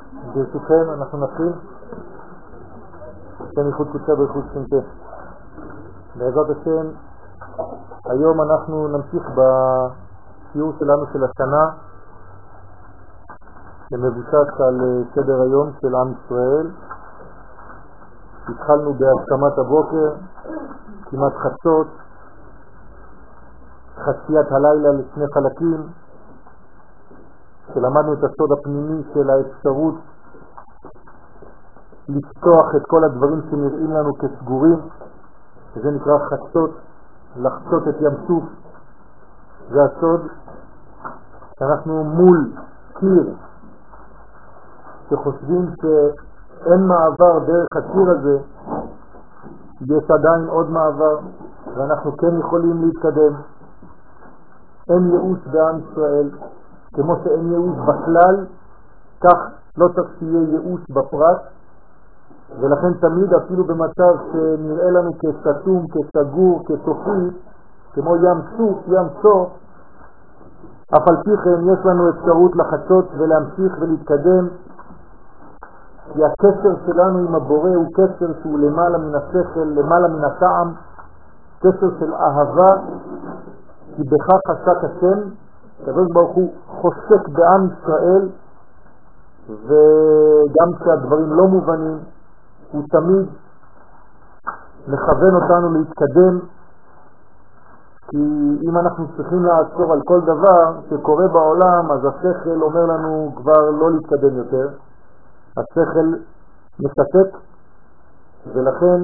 ברשותכם אנחנו נתחיל. השם ייחוד קודשה ברכות שמתה. בעזרת השם, היום אנחנו נמשיך בשיעור שלנו של השנה, שמבוסס על סדר היום של עם ישראל. התחלנו בהסכמת הבוקר, כמעט חצות, חציית הלילה לשני חלקים, שלמדנו את הסוד הפנימי של האפשרות לפתוח את כל הדברים שנראים לנו כסגורים, שזה נקרא חצות, לחצות את ים סוף. זה הסוד שאנחנו מול קיר שחושבים שאין מעבר דרך הקיר הזה, יש עדיין עוד מעבר ואנחנו כן יכולים להתקדם. אין ייאוש בעם ישראל, כמו שאין ייאוש בכלל, כך לא צריך שיהיה ייאוש בפרט, ולכן תמיד אפילו במצב שנראה לנו כסתום, כסגור, כסופי, כמו ים סוף, ים סוף, אף על פי כן יש לנו אפשרות לחצות ולהמשיך ולהתקדם, כי הקשר שלנו עם הבורא הוא קשר שהוא למעלה מן השכל, למעלה מן הטעם, קשר של אהבה, כי בכך עסק השם. הקדוש ברוך הוא חושק בעם ישראל, וגם כשהדברים לא מובנים הוא תמיד מכוון אותנו להתקדם, כי אם אנחנו צריכים לעצור על כל דבר שקורה בעולם, אז השכל אומר לנו כבר לא להתקדם יותר. השכל מספק, ולכן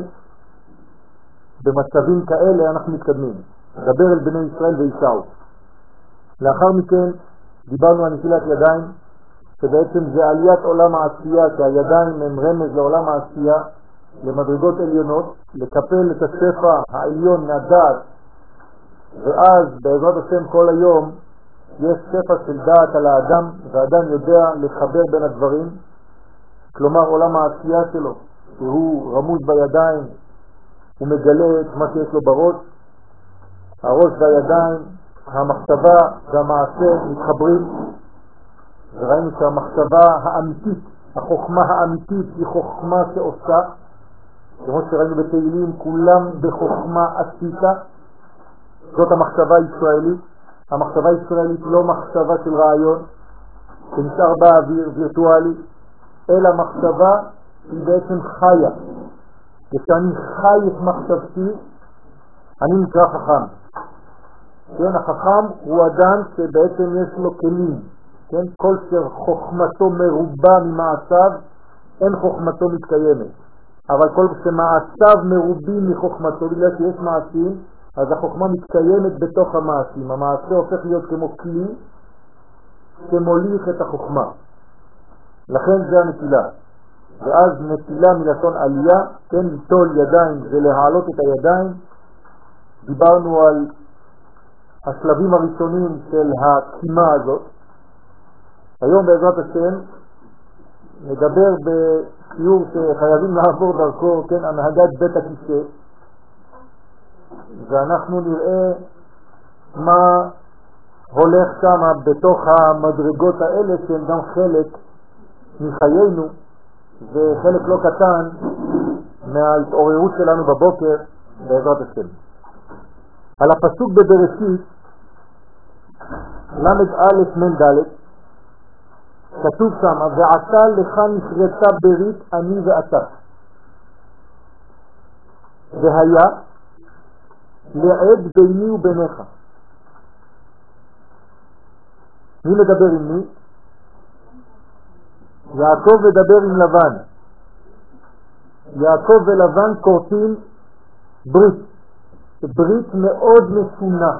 במצבים כאלה אנחנו מתקדמים. דבר אל בני ישראל וישעו. לאחר מכן דיברנו על נטילת ידיים, שבעצם זה עליית עולם העשייה, כי הידיים הם רמז לעולם העשייה, למדרגות עליונות, לקפל את השפע העליון מהדעת, ואז בעזרת השם כל היום יש שפע של דעת על האדם, והאדם יודע לחבר בין הדברים, כלומר עולם העשייה שלו, שהוא רמוז בידיים, הוא מגלה את מה שיש לו בראש, הראש והידיים, המחשבה והמעשה מתחברים, וראינו שהמחשבה האמיתית, החוכמה האמיתית היא חוכמה שעושה, כמו שראינו בתהילים, כולם בחוכמה עשיתה. זאת המחשבה הישראלית. המחשבה הישראלית לא מחשבה של רעיון שנשאר באוויר וירטואלי, אלא מחשבה היא בעצם חיה. כשאני חי את מחשבתי אני נקרא חכם. כן, החכם הוא אדם שבעצם יש לו כלים, כן? כל שחוכמתו מרובה ממעשיו, אין חוכמתו מתקיימת. אבל כל שמעשיו מרובים מחוכמתו, בגלל שיש מעשים, אז החוכמה מתקיימת בתוך המעשים. המעשה הופך להיות כמו כלי שמוליך את החוכמה. לכן זה הנטילה. ואז נטילה מלשון עלייה, כן, ליטול ידיים זה להעלות את הידיים. דיברנו על השלבים הראשונים של הקימה הזאת. היום בעזרת השם נדבר בשיעור שחייבים לעבור דרכו, כן, הנהגת בית הכיסא, ואנחנו נראה מה הולך שם בתוך המדרגות האלה שהן גם חלק מחיינו וחלק לא קטן מההתעוררות שלנו בבוקר בעזרת השם. על הפסוק בבראשית למד א' מן ד' כתוב שם, ועתה לך נכרתה ברית אני ואתה, והיה לעד ביני וביניך. מי מדבר עם מי? יעקב מדבר עם לבן. יעקב ולבן כורתים ברית, ברית מאוד משונה.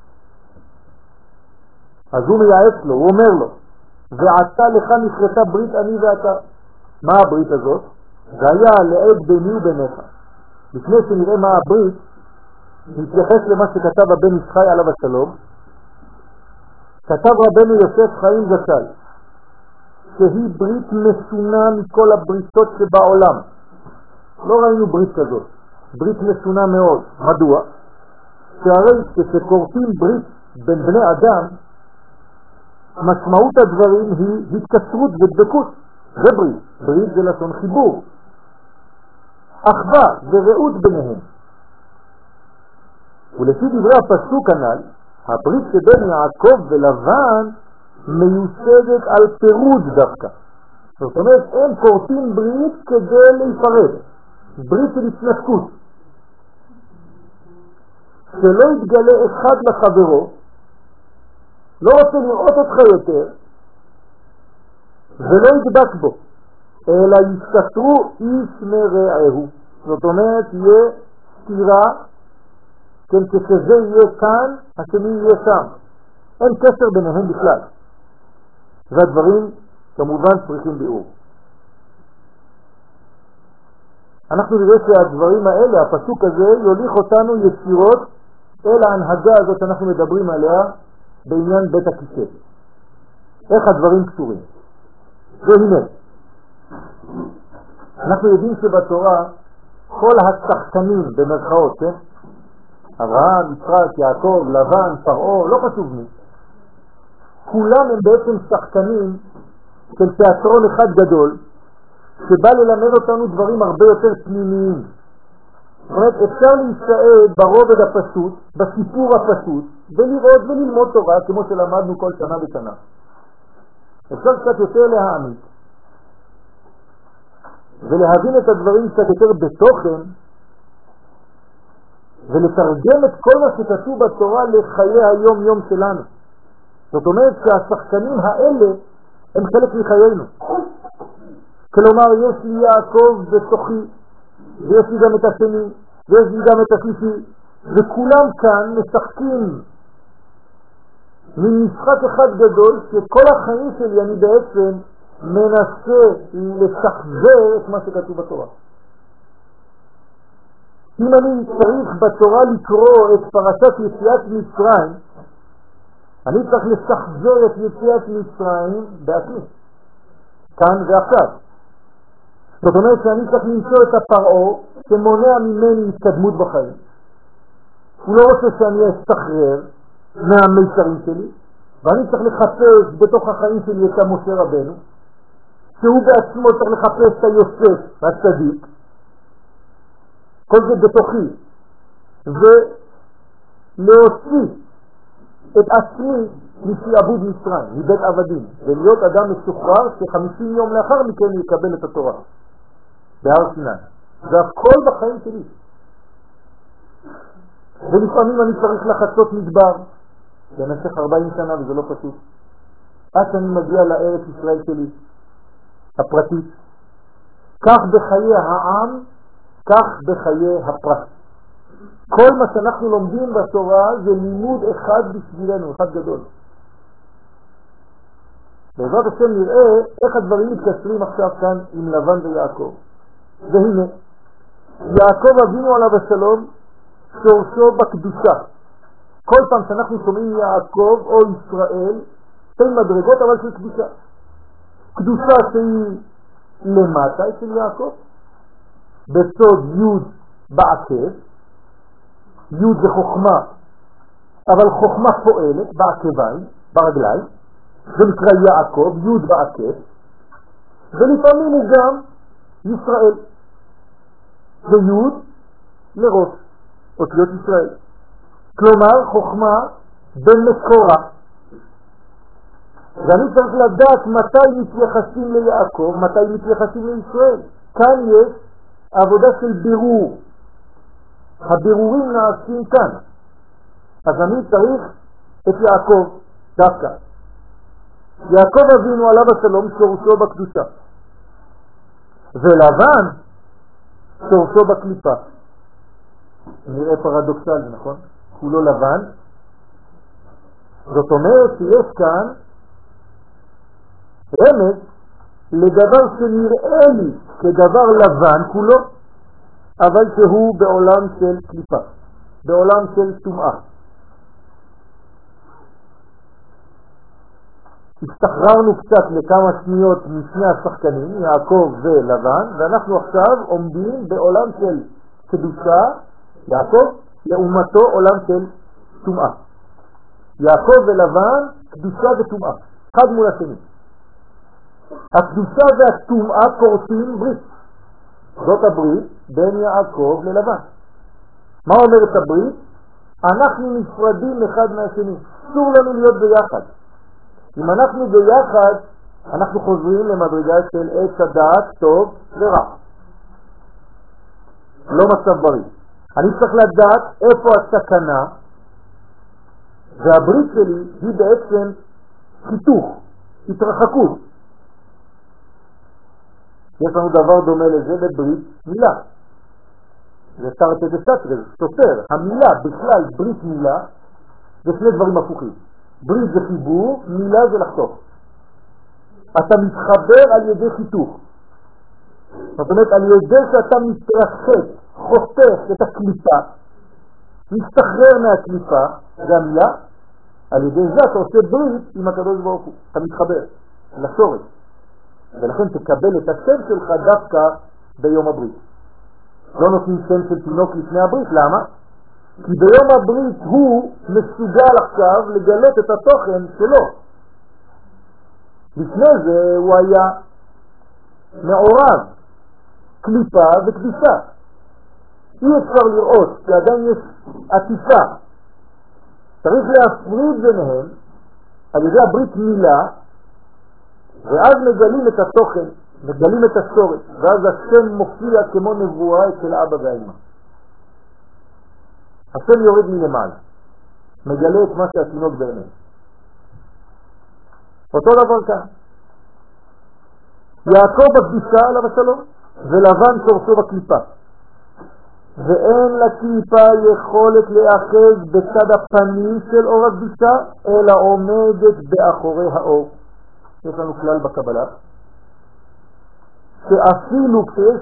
אז הוא מייעץ לו, הוא אומר לו, ועתה לך נכרתה ברית אני ואתה. מה הברית הזאת? זה היה לעד ביני וביניך. לפני שנראה מה הברית, נתייחס למה שכתב הבן ישחי עליו השלום. כתב רבנו יוסף חיים זצ"ל שהיא ברית משונה מכל הבריתות שבעולם. לא ראינו ברית כזאת, ברית משונה מאוד. מדוע? שהרי כשקוראים ברית בין בני אדם, משמעות הדברים היא התקשרות ודבקות. זה ברית. ברית זה לשון חיבור. אחווה ורעות ביניהם. ולפי דברי הפסוק הנ"ל, הברית שבין יעקב ולבן מיוסדת על פירוד דווקא. זאת אומרת, הם קוראים ברית כדי להיפרד. ברית של התנתקות. שלא יתגלה אחד לחברו, לא רוצה לראות אותך יותר, ולא ידבק בו, אלא יסתתרו איש מרעהו. זאת אומרת, יהיה סתירה, כן, כשזה יהיה כאן, השני יהיה שם. אין קשר ביניהם בכלל. והדברים כמובן צריכים ביאור. אנחנו נראה שהדברים האלה, הפסוק הזה, יוליך אותנו ישירות אל ההנהגה הזאת שאנחנו מדברים עליה בעניין בית הכיסא. איך הדברים קשורים. והנה, אנחנו יודעים שבתורה כל השחקנים במרכאות, כן? אברהם, יצחק, יעקב, לבן, פרעה, לא חשוב מי. כולם הם בעצם שחקנים של תיאטרון אחד גדול, שבא ללמד אותנו דברים הרבה יותר פנימיים. זאת אומרת, אפשר להישאר ברובד הפשוט, בסיפור הפשוט, ולראות וללמוד תורה כמו שלמדנו כל שנה בשנה. אפשר קצת יותר להעמיק, ולהבין את הדברים קצת יותר בתוכן, ולתרגם את כל מה שכתוב בתורה לחיי היום-יום שלנו. זאת אומרת שהשחקנים האלה הם חלק מחיינו. כלומר, יש לי יעקב בתוכי, ויש לי גם את השני, ויש לי גם את השלישי, וכולם כאן משחקים ממשחק אחד גדול, שכל החיים שלי אני בעצם מנסה לשחזר את מה שכתוב בתורה. אם אני צריך בתורה לקרוא את פרשת יציאת מצרים, אני צריך לשחזר את יציאת מצרים בעצמי, כאן ועכשיו. זאת אומרת שאני צריך למצוא את הפרעה שמונע ממני התקדמות בחיים. הוא לא רוצה שאני אשתחרר מהמיצרים שלי, ואני צריך לחפש בתוך החיים שלי את משה רבנו, שהוא בעצמו צריך לחפש את היוסף הצדיק, כל זה בתוכי, ולהוציא את עצמי משעבוד מצרים, מבית עבדים, ולהיות אדם משוחרר ש50 יום לאחר מכן יקבל את התורה בהר סיני. זה הכל בחיים שלי. ולפעמים אני צריך לחצות מדבר במשך 40 שנה, וזה לא פשוט, עד שאני מגיע לארץ ישראל שלי הפרטית. כך בחיי העם, כך בחיי הפרט. כל מה שאנחנו לומדים בתורה זה לימוד אחד בשבילנו, אחד גדול. בעזרת השם נראה איך הדברים מתקשרים עכשיו כאן עם לבן ויעקב. והנה, יעקב אבינו עליו השלום, שורשו בקדושה. כל פעם שאנחנו שומעים יעקב או ישראל, שתי מדרגות אבל של קדושה. קדושה שהיא למטה של יעקב, בסוד י' בעקב, י' זה חוכמה, אבל חוכמה פועלת בעקביים, ברגליים, זה נקרא יעקב, י' בעקב, ולפעמים הוא גם ישראל, זה י' לראש, אותיות ישראל. כלומר, חוכמה במקורה. ואני צריך לדעת מתי מתייחסים ליעקב, מתי מתייחסים לישראל. כאן יש עבודה של בירור. הבירורים נעשים כאן. אז אני צריך את יעקב דווקא. יעקב אבינו עליו השלום שורשו בקדושה. ולבן שורשו בקליפה. נראה פרדוקסלי, נכון? הוא לא לבן. זאת אומרת שיש כאן רמז לדבר שנראה לי כדבר לבן כולו, אבל שהוא בעולם של קליפה, בעולם של טומאה. השתחררנו קצת לכמה שניות משני השחקנים, יעקב ולבן, ואנחנו עכשיו עומדים בעולם של קדושה, יעקב, לעומתו עולם של טומאה. יעקב ולבן, קדושה וטומאה, אחד מול השני. הקדושה והטומאה כורתים ברית. זאת הברית בין יעקב ללבן. מה אומרת הברית? אנחנו נפרדים אחד מהשני. אסור לנו להיות ביחד. אם אנחנו ביחד, אנחנו חוזרים למדרגה של עץ הדעת טוב ורע. לא מצב בריא. אני צריך לדעת איפה הסכנה, והברית שלי היא בעצם חיתוך, התרחקות. יש לנו דבר דומה לזה בברית מילה. זה תרתי דסתרי, זה סותר. המילה בכלל, ברית מילה, זה שני דברים הפוכים. ברית זה חיבור, מילה זה לחתוך. אתה מתחבר על ידי חיתוך. זאת אומרת, על ידי שאתה מתרחק, חותך את הקליפה, מסתחרר מהקליפה, זה המילה, על ידי זה אתה עושה ברית עם הקדוש ברוך הוא. אתה מתחבר לשורש. ולכן תקבל את השם שלך דווקא ביום הברית. לא נותנים שם של תינוק לפני הברית, למה? כי ביום הברית הוא מסוגל עכשיו לגלות את התוכן שלו. לפני זה הוא היה מעורב, קליפה וקדישה. אי אפשר לראות שעדיין יש עטיפה. צריך להפריד ביניהם על ידי הברית מילה, ואז מגלים את התוכן, מגלים את השורש, ואז השם מופיע כמו נבואה אצל אבא והאמא. השם יורד מלמעלה, מגלה את מה שהתינוק באמת. אותו דבר כאן. יעקב בקדושה עליו השלום, ולבן שורשו בקליפה. ואין לקליפה יכולת לאחז בצד הפנים של אור הקדושה, אלא עומדת באחורי האור. יש לנו כלל בקבלה, שאפילו כשיש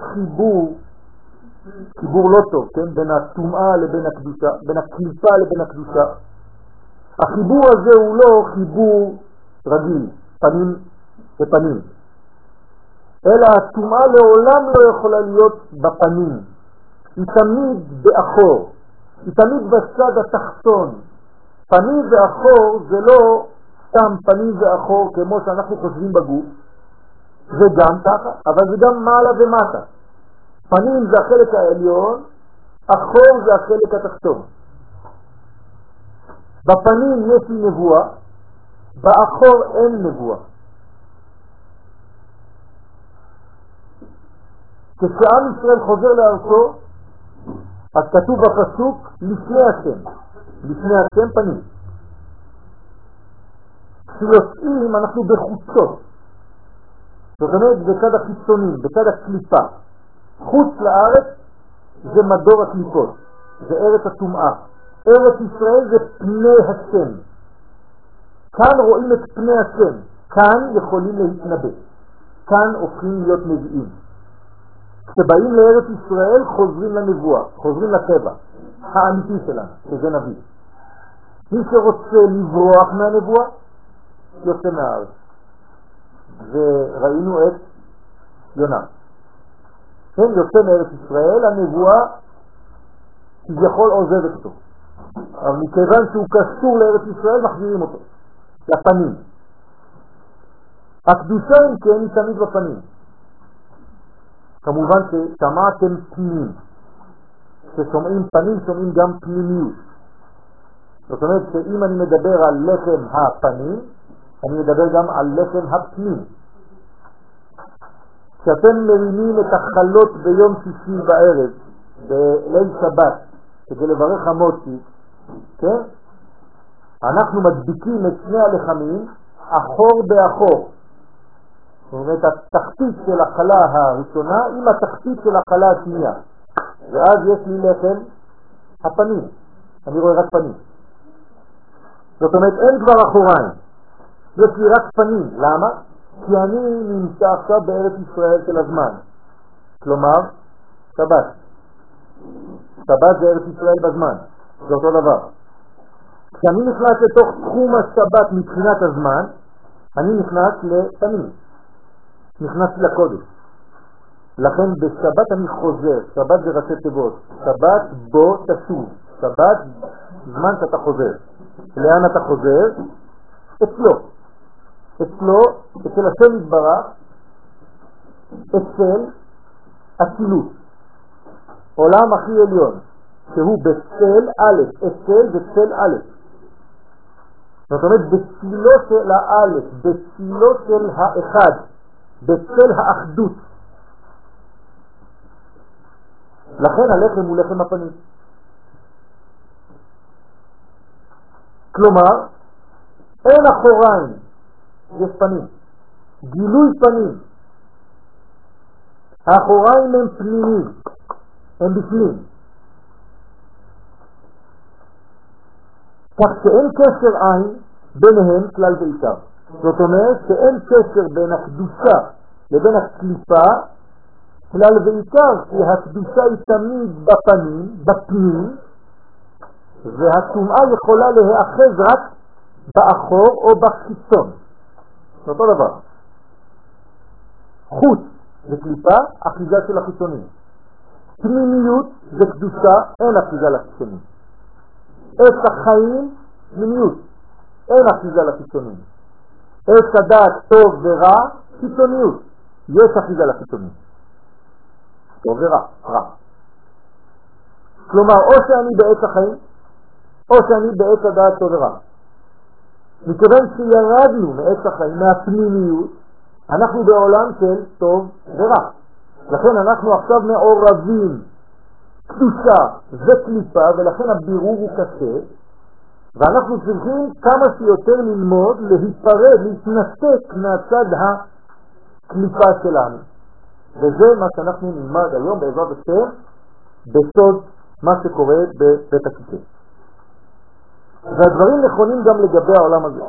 חיבור לא טוב, כן? בין הטומאה לבין הקדושה, בין הקליפה לבין הקדושה, החיבור הזה הוא לא חיבור רגיל, פנים ופנים, אלא הטומאה לעולם לא יכולה להיות בפנים, היא תמיד באחור, היא תמיד בצד התחתון. פנים ואחור זה לא סתם פנים ואחור כמו שאנחנו חושבים בגוף, זה גם ככה, אבל זה גם מעלה ומטה. פנים זה החלק העליון, אחור זה החלק התחתון. בפנים יש לי נבואה, באחור אין נבואה. כשעם ישראל חוזר לארצו, אז כתוב בפסוק לפני השם פנים. כשיוצאים אנחנו בחוצות, זאת אומרת בצד החיצונים, בצד הקליפה. חוץ לארץ זה מדור הקליפות, זה ארץ הטומאה. ארץ ישראל זה פני השם. כאן רואים את פני השם, כאן יכולים להתנבא, כאן הופכים להיות נביאים. כשבאים לארץ ישראל חוזרים לנבואה, חוזרים לטבע האמיתי שלנו, שזה נביא. מי שרוצה לברוח מהנבואה יוצא מהארץ. וראינו את יונה, כן, יוצא מארץ ישראל, הנבואה כביכול עוזבת אותו, אבל מכיוון שהוא קשור לארץ ישראל מחזירים אותו לפנים. הקדושה אם כן היא תמיד בפנים. כמובן ששמעתם פנים, כששומעים פנים שומעים גם פנימיות. זאת אומרת שאם אני מדבר על לחם הפנים, אני מדבר גם על לחם הפנים. כשאתם מרימים את החלות ביום שישי בערב, בליל שבת, כדי לברך המוציא, כן? אנחנו מדביקים את שני הלחמים אחור באחור. זאת אומרת, התחתית של החלה הראשונה עם התחתית של החלה השנייה. ואז יש לי לחם הפנים. אני רואה רק פנים. זאת אומרת, אין כבר אחוריים. יש לי רק פנים. למה? כי אני נמצא עכשיו בארץ ישראל של הזמן. כלומר, שבת. שבת זה ארץ ישראל בזמן. זה אותו דבר. כשאני נכנס לתוך תחום השבת מבחינת הזמן, אני נכנס לפנים. נכנסתי לקודש. לכן בשבת אני חוזר. שבת זה ראשי תיבות. שבת בו תשוב. שבת זמן שאתה חוזר. לאן אתה חוזר? אצלו. אצלו, אצל השם יתברך, אצל אצילות, עולם הכי עליון, שהוא בצל א', אצל וצל א'. זאת אומרת, בצילו של האלף, בצילו של האחד, בצל האחדות. לכן הלחם הוא לחם הפנים. כלומר, אין אחוריים, יש פנים, גילוי פנים. האחוריים הם פנימיים, הם בפנים. כך שאין קשר עין ביניהם כלל ועיקר. זאת אומרת שאין קשר בין הקדושה לבין הקליפה כלל ועיקר, כי הקדושה היא תמיד בפנים, בפנים, והטומאה יכולה להיאחז רק באחור או בחיצון. זה אותו דבר. חוץ זה קליפה, אחיזה של החיצונים. פנימיות זה קדושה, אין אחיזה לחיצונים. עץ החיים, פנימיות, אין אחיזה לחיצונים. עץ הדעת טוב ורע, חיצוניות, יש אחיזה לחיצונים. טוב ורע, רע. כלומר, או שאני בעץ החיים, או שאני בעץ הדעת טוב ורע. מכיוון שירדנו מעץ החיים, מהפנימיות, אנחנו בעולם של טוב ורע. לכן אנחנו עכשיו מעורבים קדושה וקליפה, ולכן הבירור הוא קשה, ואנחנו צריכים כמה שיותר ללמוד, להיפרד, להתנתק מהצד הקליפה שלנו. וזה מה שאנחנו נלמד היום בעזרת השם בסוד מה שקורה בבית הכיסא. והדברים נכונים גם לגבי העולם הזה.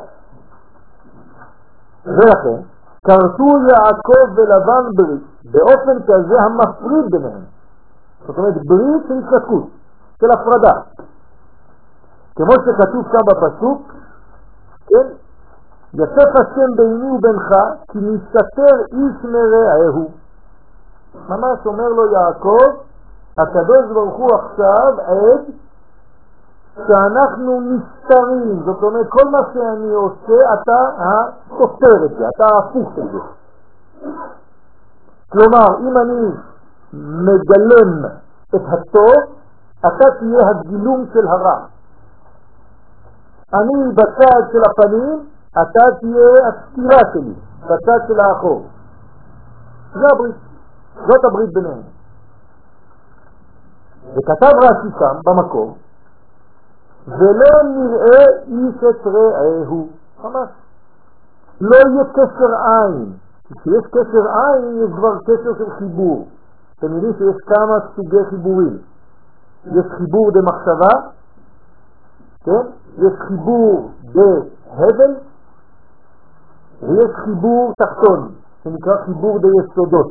ולכן כרתו יעקב ולבן ברית באופן כזה המפריד ביניהם. זאת אומרת ברית של התנתקות, של הפרדה. כמו שכתוב כאן בפסוק, כן? יצף השם ביני ובינך כי מסתתר איש מרעהו. ממש אומר לו יעקב, הקדוש ברוך הוא עכשיו עד שאנחנו מסתרים. זאת אומרת כל מה שאני עושה אתה הסותר את זה, אתה ההפוך של זה. כלומר אם אני מגלם את הטוב, אתה תהיה הגילום של הרע. אני בצד של הפנים, אתה תהיה הסתירה שלי, בצד של האחור. זה הברית, זאת הברית ביניהם. וכתב רש"י שם במקום, ולא נראה איש את רעהו. ממש. לא יהיה קשר עין. כשיש קשר עין יש כבר קשר של חיבור. אתם יודעים שיש כמה סוגי חיבורים. יש חיבור במחשבה, כן? יש חיבור בהבל, ויש חיבור תחתון, שנקרא חיבור ביסודות.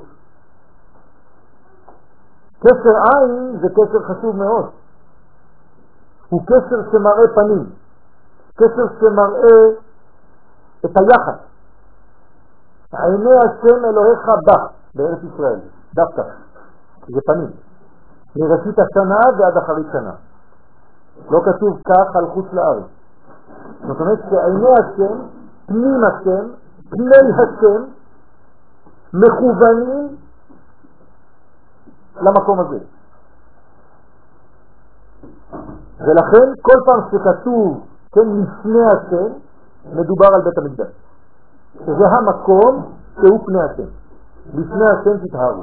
קשר עין זה קשר חשוב מאוד. הוא קשר שמראה פנים, קשר שמראה את היחד. עיני השם אלוהיך בא בארץ ישראל, דווקא, זה פנים. מראשית השנה ועד אחרית שנה. לא כתוב כך על חוץ לארץ. זאת אומרת שעיני השם, פנים השם, פני השם, מכוונים למקום הזה. ולכן כל פעם שכתוב כן לפני השם, מדובר על בית המקדש. שזה המקום שהוא פני השם. לפני השם תתהרו.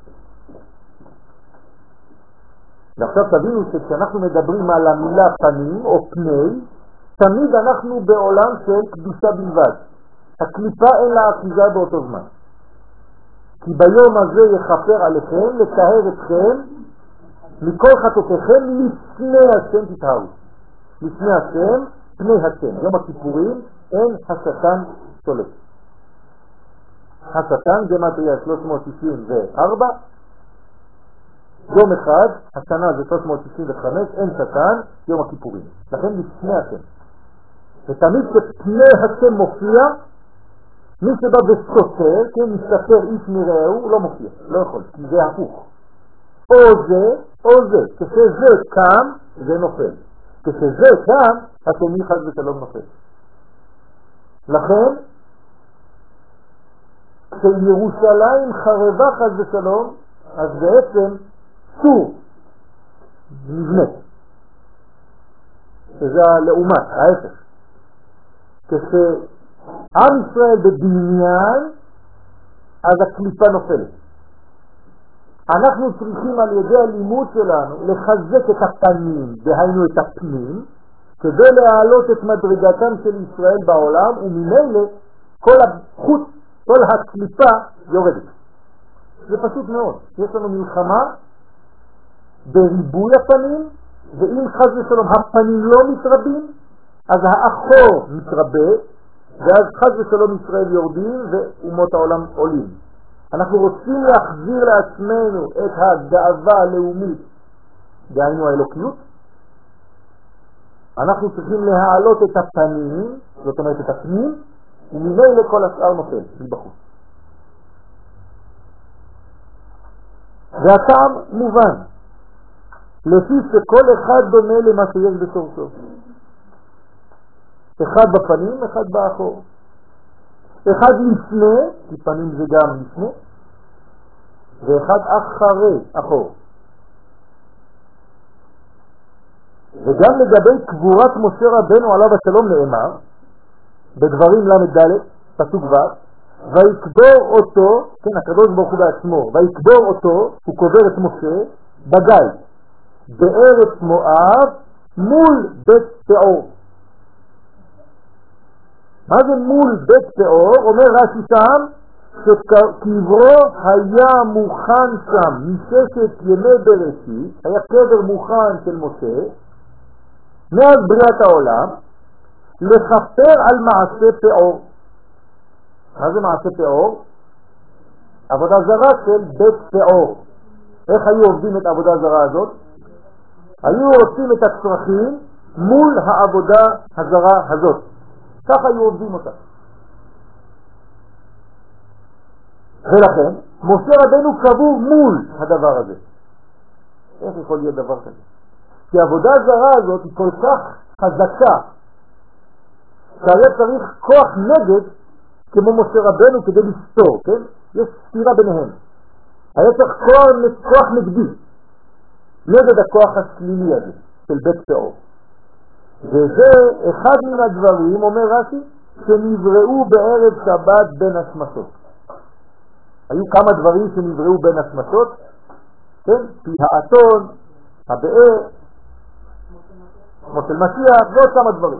ועכשיו תבינו שכשאנחנו מדברים על המילה פנים או פני, תמיד אנחנו בעולם של קדושה בלבד. הקליפה אין לה אחיזה באותו זמן. כי ביום הזה יחפר עליכם, לטהר אתכם, מכל חטאותיכם לפני השם תתהרו. לפני השם, פני השם. יום הכיפורים אין השטן שולט. השטן זה מה תהיה 364. יום אחד, השנה זה 365, אין שטן, יום הכיפורים. לכן לפני השם. ותמיד שפני השם מופיע, מי שבא וסותר, כן, מסתתר איש מרעהו, הוא לא מופיע, לא יכול, כי זה הפוך. או זה, או זה. כשזה קם, זה נופל. כשזה קם, השני חד ושלום נופל. לכן, כשירושלים חרבה חס ושלום, אז בעצם צור נבנה. שזה הלעומת, ההפך. כשעם ישראל בבניין, אז הקליפה נופלת. אנחנו צריכים על ידי הלימוד שלנו לחזק את הפנים, דהיינו את הפנים, כדי להעלות את מדרגתם של ישראל בעולם, וממילא כל החוץ, כל הקליפה יורדת. זה פשוט מאוד. יש לנו מלחמה בריבוי הפנים, ואם חס ושלום הפנים לא מתרבים, אז האחור מתרבה, ואז חס ושלום ישראל יורדים ואומות העולם עולים. אנחנו רוצים להחזיר לעצמנו את הגאווה הלאומית, דהיינו האלוקיות. אנחנו צריכים להעלות את הפנים, זאת אומרת את הפנים, וממילא כל השאר נופל מבחוץ. והטעם מובן, לפי שכל אחד דומה למה שיש בסורסו. אחד בפנים, אחד באחור. אחד לפני, כי פנים זה גם לפני, ואחד אחרי, אחור. וגם לגבי קבורת משה רבנו עליו השלום נאמר, בדברים למד פסוק ו', ויקבור אותו, כן, הקדוש ברוך הוא בעצמו, ויקבור אותו, הוא קובר את משה, בגיא, בארץ מואב, מול בית פאור. מה זה מול בית פאור? אומר רש"י שם, שקברו היה מוכן שם, מששת ימי בראשית, היה קבר מוכן של משה, מאז בריאת העולם, לכפר על מעשה פאור. מה זה מעשה פאור? עבודה זרה של בית פאור. איך היו עובדים את העבודה הזרה הזאת? היו עושים את הצרכים מול העבודה הזרה הזאת. ככה היו עובדים אותה. ולכן, משה רבנו קבור מול הדבר הזה. איך יכול להיות דבר כזה? כי העבודה הזרה הזאת היא כל כך חזקה, שהיה צריך כוח נגד כמו משה רבנו כדי לסתור, כן? יש סתירה ביניהם. היה צריך כוח נגדי, נגד הכוח השלילי הזה, של בית פאור. וזה אחד מן הדברים, אומר רש"י, שנבראו בערב שבת בין השמשות. היו כמה דברים שנבראו בין השמשות, כן? פי האתון, הבאר, מוטל משיח, ועוד כמה דברים.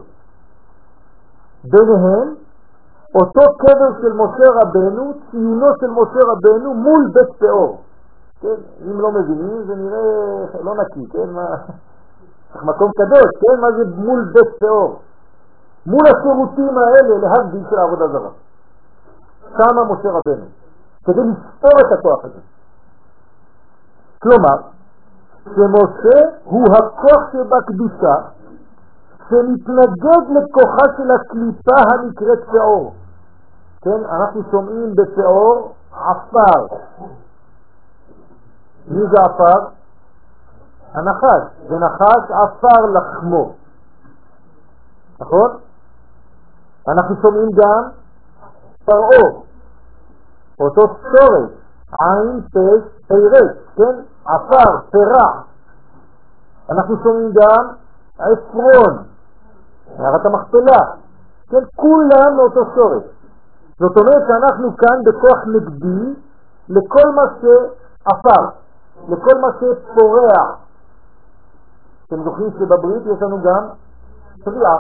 ביניהם, אותו קבר של משה רבנו, ציונו של משה רבנו מול בית פאור. כן? אם לא מבינים, זה נראה לא נקי, כן? מקום קדוש, כן? מה זה מול בית פאור? מול השירותים האלה להבדיל של העבודה זרה. שמה משה רבנו, כדי לסתור את הכוח הזה. כלומר, שמשה הוא הכוח שבקדושה, שמתנגד לכוחה של הקליפה הנקראת פאור. כן, אנחנו שומעים בפאור עפר. מי זה עפר? הנחש. ונחש עפר לחמו. נכון? אנחנו שומעים גם פרעה. אותו סורש. עין, פש, פירש. כן? עפר, פרח. אנחנו שומעים גם עפרון. מערת המכפלה. כן, כולם מאותו שורש. זאת אומרת שאנחנו כאן בכוח נגדי לכל מה שעפר, לכל מה שפורח. אתם זוכרים שבברית יש לנו גם פריעה.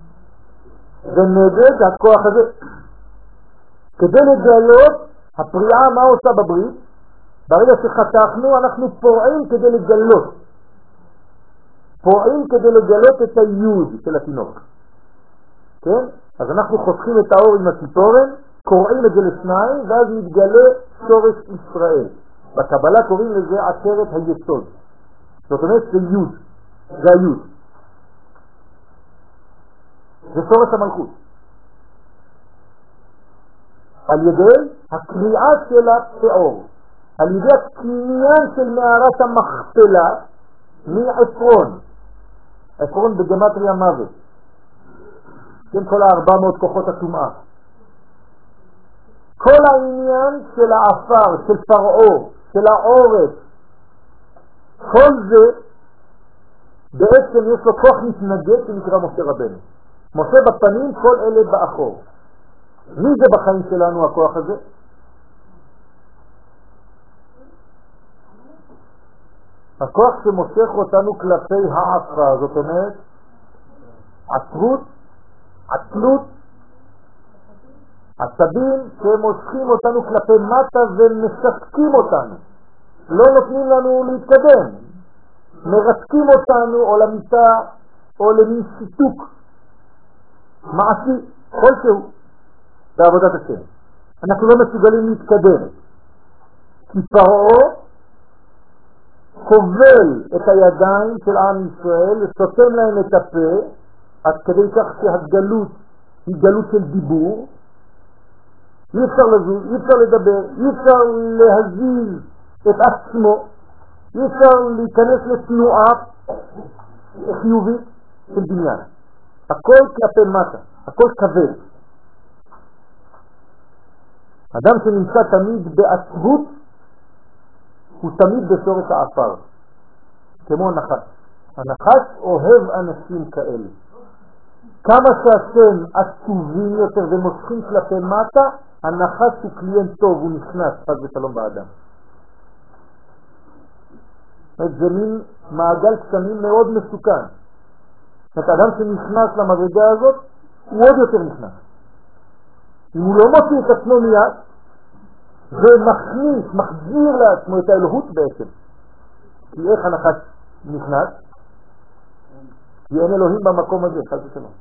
ונגד הכוח הזה. כדי לגלות, הפריעה מה עושה בברית? ברגע שחתכנו אנחנו פורעים כדי לגלות. פורעים כדי לגלות את היוד של התינוק. כן? אז אנחנו חותכים את האור עם הציפורן, קוראים את זה לשניים, ואז מתגלה שורש ישראל. בקבלה קוראים לזה עקרת היסוד. זאת אומרת זה יוד, זה היוד. זה שורש המלכות. על ידי הקריאה של הפאור, על ידי הקניין של מערת המכפלה מעפרון. עפרון בגמטריה מוות. כן, כל 400 כוחות הטומאה. כל העניין של האפר, של פרעו, של העורף, כל זה בעצם יש לו כוח מתנגד שנקרא משה רבנו. משה בפנים, כל אלה באחור. מי זה בחיים שלנו הכוח הזה? הכוח שמושך אותנו כלפי העפר, זאת אומרת עצרות, עצלות, עצבים שמושכים אותנו כלפי מטה ומשתקים אותנו, לא נותנים לנו להתקדם, מרתקים אותנו או למיטה או למין שיתוק מעשי כלשהו בעבודת השם. אנחנו לא מסוגלים להתקדם כי פרעה כובל את הידיים של עם ישראל וסותם להם את הפה עד כדי כך שהגלות היא גלות של דיבור. אי אפשר לזוז, אי אפשר לדבר, אי אפשר להזיז את עצמו, אי אפשר להיכנס לתנועה חיובית של בניין. הכל כלפי מטה, הכל כבד. אדם שנמצא תמיד בעצבות הוא תמיד בשורש האפר, כמו נחש. הנחש אוהב אנשים כאלה. כמה שאתם עצובים יותר ומושכים כלפי מטה, הנחש הוא קליינט טוב, הוא נכנס חס ושלום באדם. זה מין מעגל קסמים מאוד מסוכן. את האדם שנכנס למדרגה הזאת, הוא עוד יותר נכנס. אם הוא לא מוציא את עצמו מיד, ומכניס, מחזיר לעצמו את האלוהות בעצם. כי איך הנחש נכנס? כי אין אלוהים במקום הזה, חס ושלום.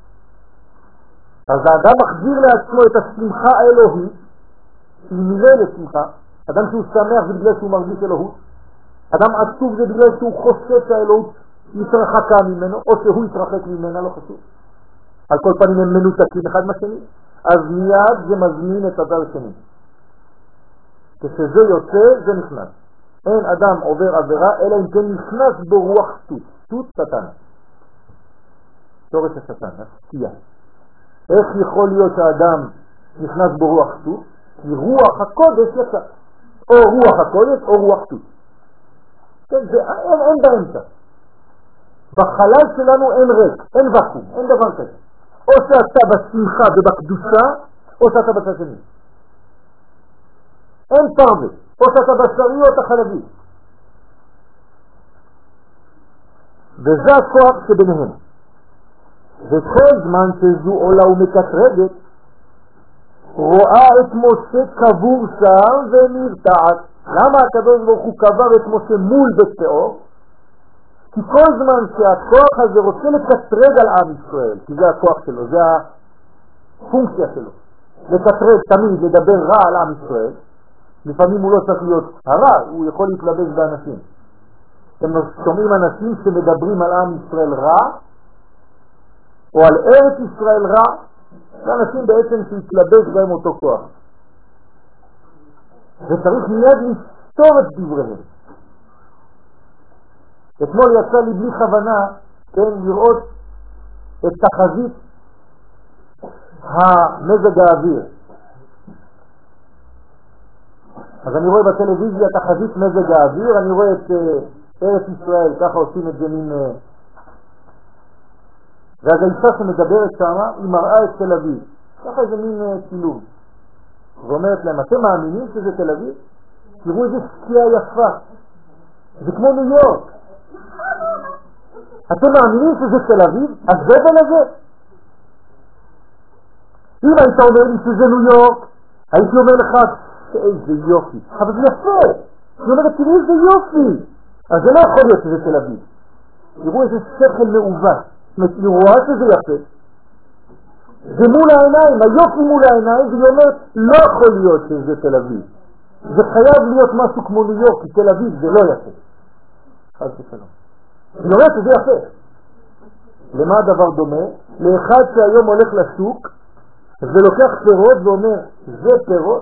אז האדם מחזיר לעצמו את השמחה האלוהית, היא מילה לשמחה. אדם שהוא שמח זה בגלל שהוא מרגיש אלוהות. אדם עצוב זה בגלל שהוא חושב שהאלוהות מתרחקה ממנו, או שהוא יתרחק ממנה, לא חשוב. על כל פנים הם מנותקים אחד מהשני. אז מיד זה מזמין את הדבר השני. כשזה יוצא, זה נכנס. אין אדם עובר עבירה, אלא אם כן נכנס בו רוח שטות. שטות שטן. שורש השטן, הסטייה. איך יכול להיות שהאדם נכנס בו רוח שטות? כי רוח הקודש יצא. או רוח הקודש או רוח שטות. כן, אין באמצע. בחלל שלנו אין ריק, אין וקום, אין דבר כזה. או שאתה בשמחה ובקדושה, או שאתה בצד שני. אין פרווה, או שאתה בשרי או אתה חלבי. וזה הכוח שביניהם. וכל זמן שזו עולה ומקטרגת, רואה את משה קבור שם ונרתעת. למה הקדוש ברוך הוא קבר את משה מול בית פאור? כי כל זמן שהכוח הזה רוצה לקטרג על עם ישראל, כי זה הכוח שלו, זה הפונקציה שלו, לקטרג תמיד, לדבר רע על עם ישראל, לפעמים הוא לא צריך להיות הרע, הוא יכול להתלבש באנשים. אתם שומעים אנשים שמדברים על עם ישראל רע, או על ארץ ישראל רע, זה אנשים בעצם שהתלבש בהם אותו כוח. וצריך מיד לסתור את דבריהם. אתמול יצא לי בלי כוונה, כן, לראות את תחזית המזג האוויר. אז אני רואה בטלוויזיה תחזית מזג האוויר, אני רואה את ארץ ישראל, ככה עושים את זה מין... ואז האישה שמדברת שמה, היא מראה את תל אביב. ככה איזה מין צילום. ואומרת להם, אתם מאמינים שזה תל אביב? תראו איזה שקיעה יפה. זה כמו ניו יורק. אתם מאמינים שזה תל אביב? הזבל הזה? אם היית אומר לי שזה ניו יורק, הייתי אומר לך, איזה יופי. אבל זה יפה. היא אומרת, תראו איזה יופי. אז זה לא יכול להיות שזה תל אביב. תראו איזה שכל מעוות. היא רואה שזה יפה. זה מול העיניים, היופי מול העיניים, והיא אומרת, לא יכול להיות שזה תל אביב. זה חייב להיות משהו כמו ניו יורק, כי תל אביב זה לא יפה. חד ושלום. היא אומרת שזה יפה. למה הדבר דומה? לאחד שהיום הולך לשוק, ולוקח פירות ואומר, זה פירות,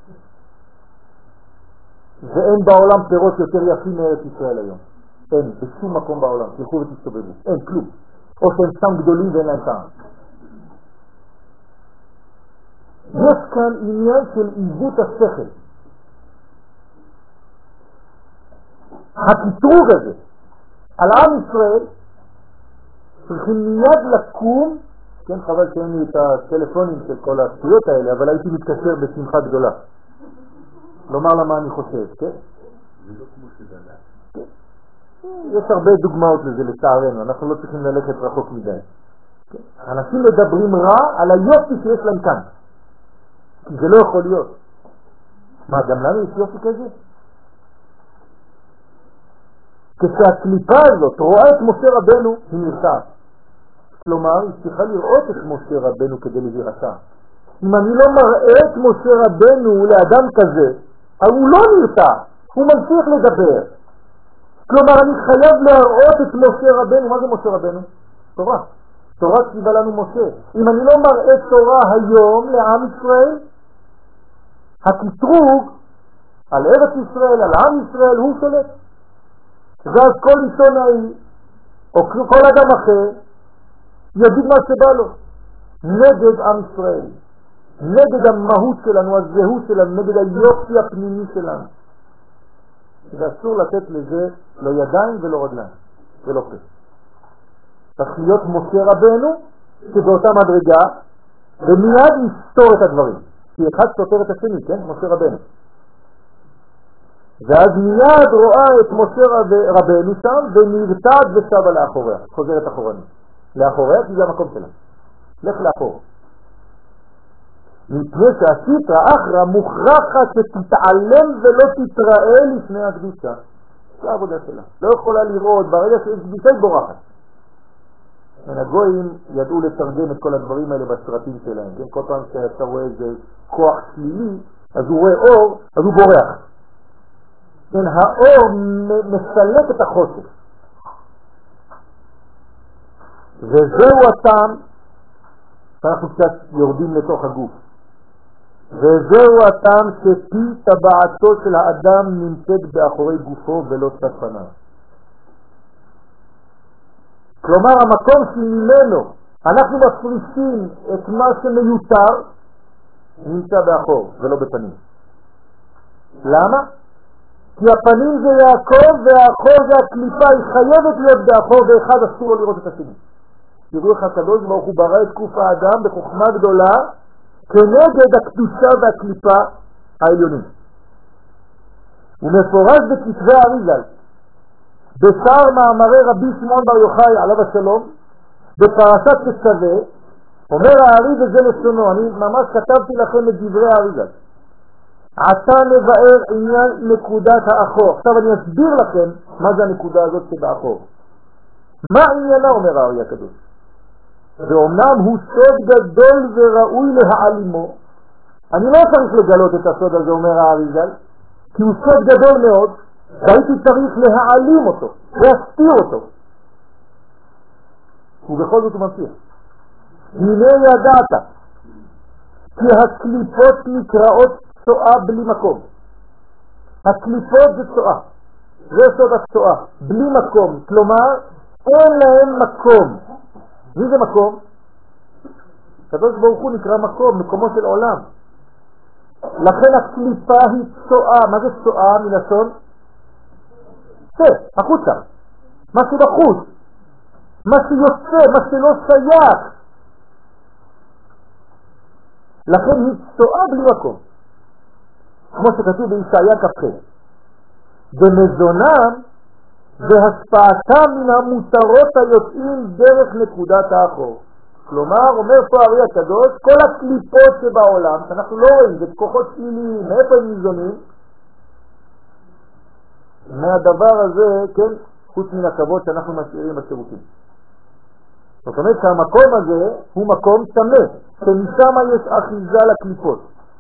ואין בעולם פירות יותר יפים מארץ ישראל היום. אין, בשום מקום בעולם, תלכו ותסתובבו. אין, כלום. או שהם סתם גדולים ואין להם טעם. יש כאן עניין של עיוות השכל. הקטרוג הזה על עם ישראל צריכים מיד לקום, כן, חבל שאין לי את הטלפונים של כל השטויות האלה, אבל הייתי מתקשר בשמחה גדולה לומר לה מה אני חושב, כן? זה לא כמו שדלה. כן. יש הרבה דוגמאות לזה לצערנו, אנחנו לא צריכים ללכת רחוק מדי. כן? אנשים מדברים רע על היופי שיש להם כאן, כי זה לא יכול להיות. מה, גם לנו יש יופי כזה? כשהקליפה הזאת רואה את משה רבנו, היא נרתעת. כלומר, היא צריכה לראות את משה רבנו כדי להירתע. אם אני לא מראה את משה רבנו לאדם כזה, הוא לא נרתע, הוא ממשיך לדבר. כלומר, אני חייב להראות את משה רבנו. מה זה משה רבנו? תורה. תורה ציווה לנו משה. אם אני לא מראה תורה היום לעם ישראל, הקטרוג על ארץ ישראל, על עם ישראל, הוא שולט. ואז כל עיתונאי או כל אדם אחר יגיד מה שבא לו נגד עם ישראל, נגד המהות שלנו, הזהות שלנו, נגד היופי הפנימי שלנו. ואסור לתת לזה לא ידיים ולא רגליים ולא פה. צריך להיות משה רבנו שבאותה מדרגה ומיד יסתור את הדברים, כי אחד סותר את השני, כן? משה רבנו. ואז מיד רואה את משה רבנו שם ונרתעת ושבה לאחוריה, חוזרת אחורנית לאחוריה, כי זה המקום שלה, לך לאחור. מפני שהסטרא אחרא מוכרחת שתתעלם ולא תתראה לפני הקדושה. זה העבודה שלה, לא יכולה לראות ברגע שיש קדושה היא בורחת. הגויים ידעו לתרגם את כל הדברים האלה בסרטים שלהם, כן? כל פעם שאתה רואה איזה כוח שלילי, אז הוא רואה אור, אז הוא בורח. כן, האור מסלק את החושך. וזהו הטעם, אנחנו קצת יורדים לתוך הגוף. וזהו הטעם שפי טבעתו של האדם נמצאת באחורי גופו ולא צפניו. כלומר, המקום שממנו אנחנו מפרישים את מה שמיותר נמצא באחור ולא בפנים. למה? כי הפנים זה יעקב והאחור זה הקליפה, היא חייבת להיות באחור ואחד אסור לו לראות את השני. תראו איך הקדוש ברוך הוא ברא את גוף האדם בחוכמה גדולה כנגד הקדושה והקליפה העליונים. הוא מפורש בכתבי האריז"ל בשאר מאמרי רבי שמעון בר יוחאי עליו השלום בפרשת תצווה. אומר הארי וזה לשונו, אני ממש כתבתי לכם את דברי האריז"ל. עתה נבאר עניין נקודת האחור. עכשיו אני אסביר לכם מה זה הנקודה הזאת שבאחור. מה עניינה, אומר הארי הקדוש. ואומנם הוא סוד גדול וראוי להעלימו. אני לא צריך לגלות את הסוד הזה, אומר האריז"ל, כי הוא סוד גדול מאוד, והייתי צריך להעלים אותו, להסתיר אותו. ובכל זאת הוא ממשיך. הנה ידעת, כי הקליפות נקראות צועה בלי מקום. הקליפות זה צועה, זה סוד הצועה, בלי מקום, כלומר אין להם מקום. מי זה מקום? הקדוש ברוך הוא נקרא מקום, מקומו של עולם. לכן הקליפה היא צועה. מה זה צועה מלשון? החוצה, מה שבחוץ, מה שיוצא, מה שלא שייך. לכן היא צועה בלי מקום, כמו שכתוב בישעיה כ"ח. במזונם והשפעתם מן המותרות היוצאים דרך נקודת האחור. כלומר, אומר פה הארי הקדוש, כל הקליפות שבעולם, שאנחנו לא רואים, זה כוחות שליליים, מאיפה הם ניזונים? מהדבר הזה, כן, חוץ מן הכבוד שאנחנו משאירים בשירותים. זאת אומרת שהמקום הזה הוא מקום טמא, שמשם יש אחיזה לקליפות.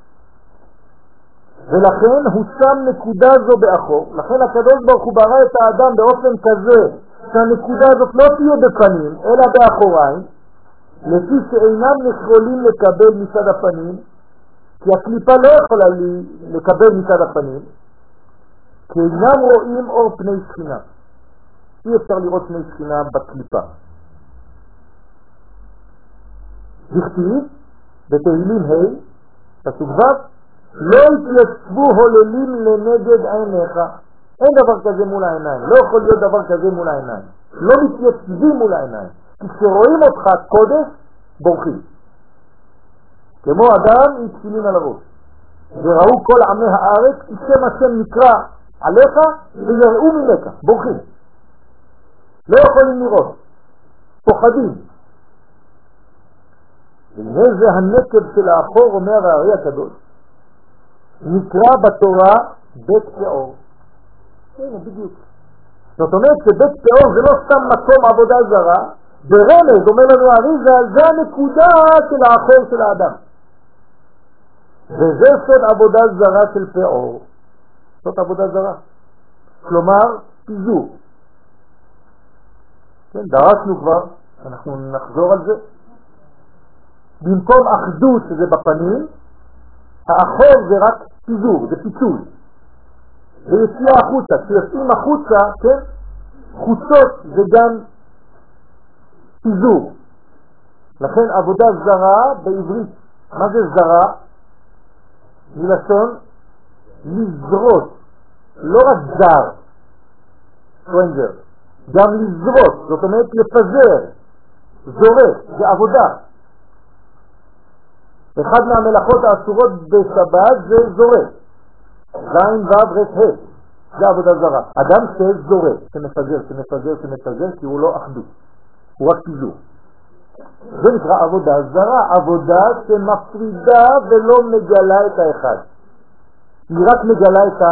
ולכן הוא שם נקודה זו באחור. לכן הקדוש ברוך הוא ברא את האדם באופן כזה שהנקודה הזאת לא תהיה בפנים אלא באחוריים, לפי שאינם יכולים לקבל מצד הפנים, כי הקליפה לא יכולה לקבל מצד הפנים, כי אינם רואים אור פני שכינה. אי אפשר לראות פני שכינה בקליפה. דכתיב בתהילים ה' פסוק ו', לא יתייצבו הוללים לנגד עיניך. אין דבר כזה מול העיניים, לא יכול להיות דבר כזה מול העיניים. לא מתייצבים מול העיניים. כי כשרואים אותך קודש, בורחים. כמו אדם עם תפילין על הראש. וראו כל עמי הארץ, כי שם השם נקרא עליך, ויראו ממך, בורחים. לא יכולים לראות, פוחדים. והנה זה הנקב של האחור, אומר הארי הקדוש. נקרא בתורה בית פאור. הנה, בדיוק. זאת אומרת שבית פאור זה לא סתם מקום עבודה זרה, ברמז, אומר לנו האריזה, זה הנקודה של האחור של האדם. וזה סוד עבודה זרה של פאור. זאת עבודה זרה. כלומר, פיזור. כן, דרשנו כבר, אנחנו נחזור על זה. במקום אחדות שזה בפנים, האחור זה רק פיזור, זה פיצול. זה יציאה החוצה, כשיוצאים החוצה, כן? חוצות זה גם פיזור. לכן עבודה זרה בעברית, מה זה זרה? מלשון לזרות, לא רק זר, stranger, גם לזרות, זאת אומרת לפזר, זורק, זה עבודה. אחד מהמלאכות האסורות בשבת זה זורק, זין ו' ר' ה', זה עבודה זרה. אדם שזורק, שמפזר, כי הוא לא אחדות, הוא רק פיזור. זה נקרא עבודה זרה, עבודה שמפרידה ולא מגלה את האחד. היא רק מגלה את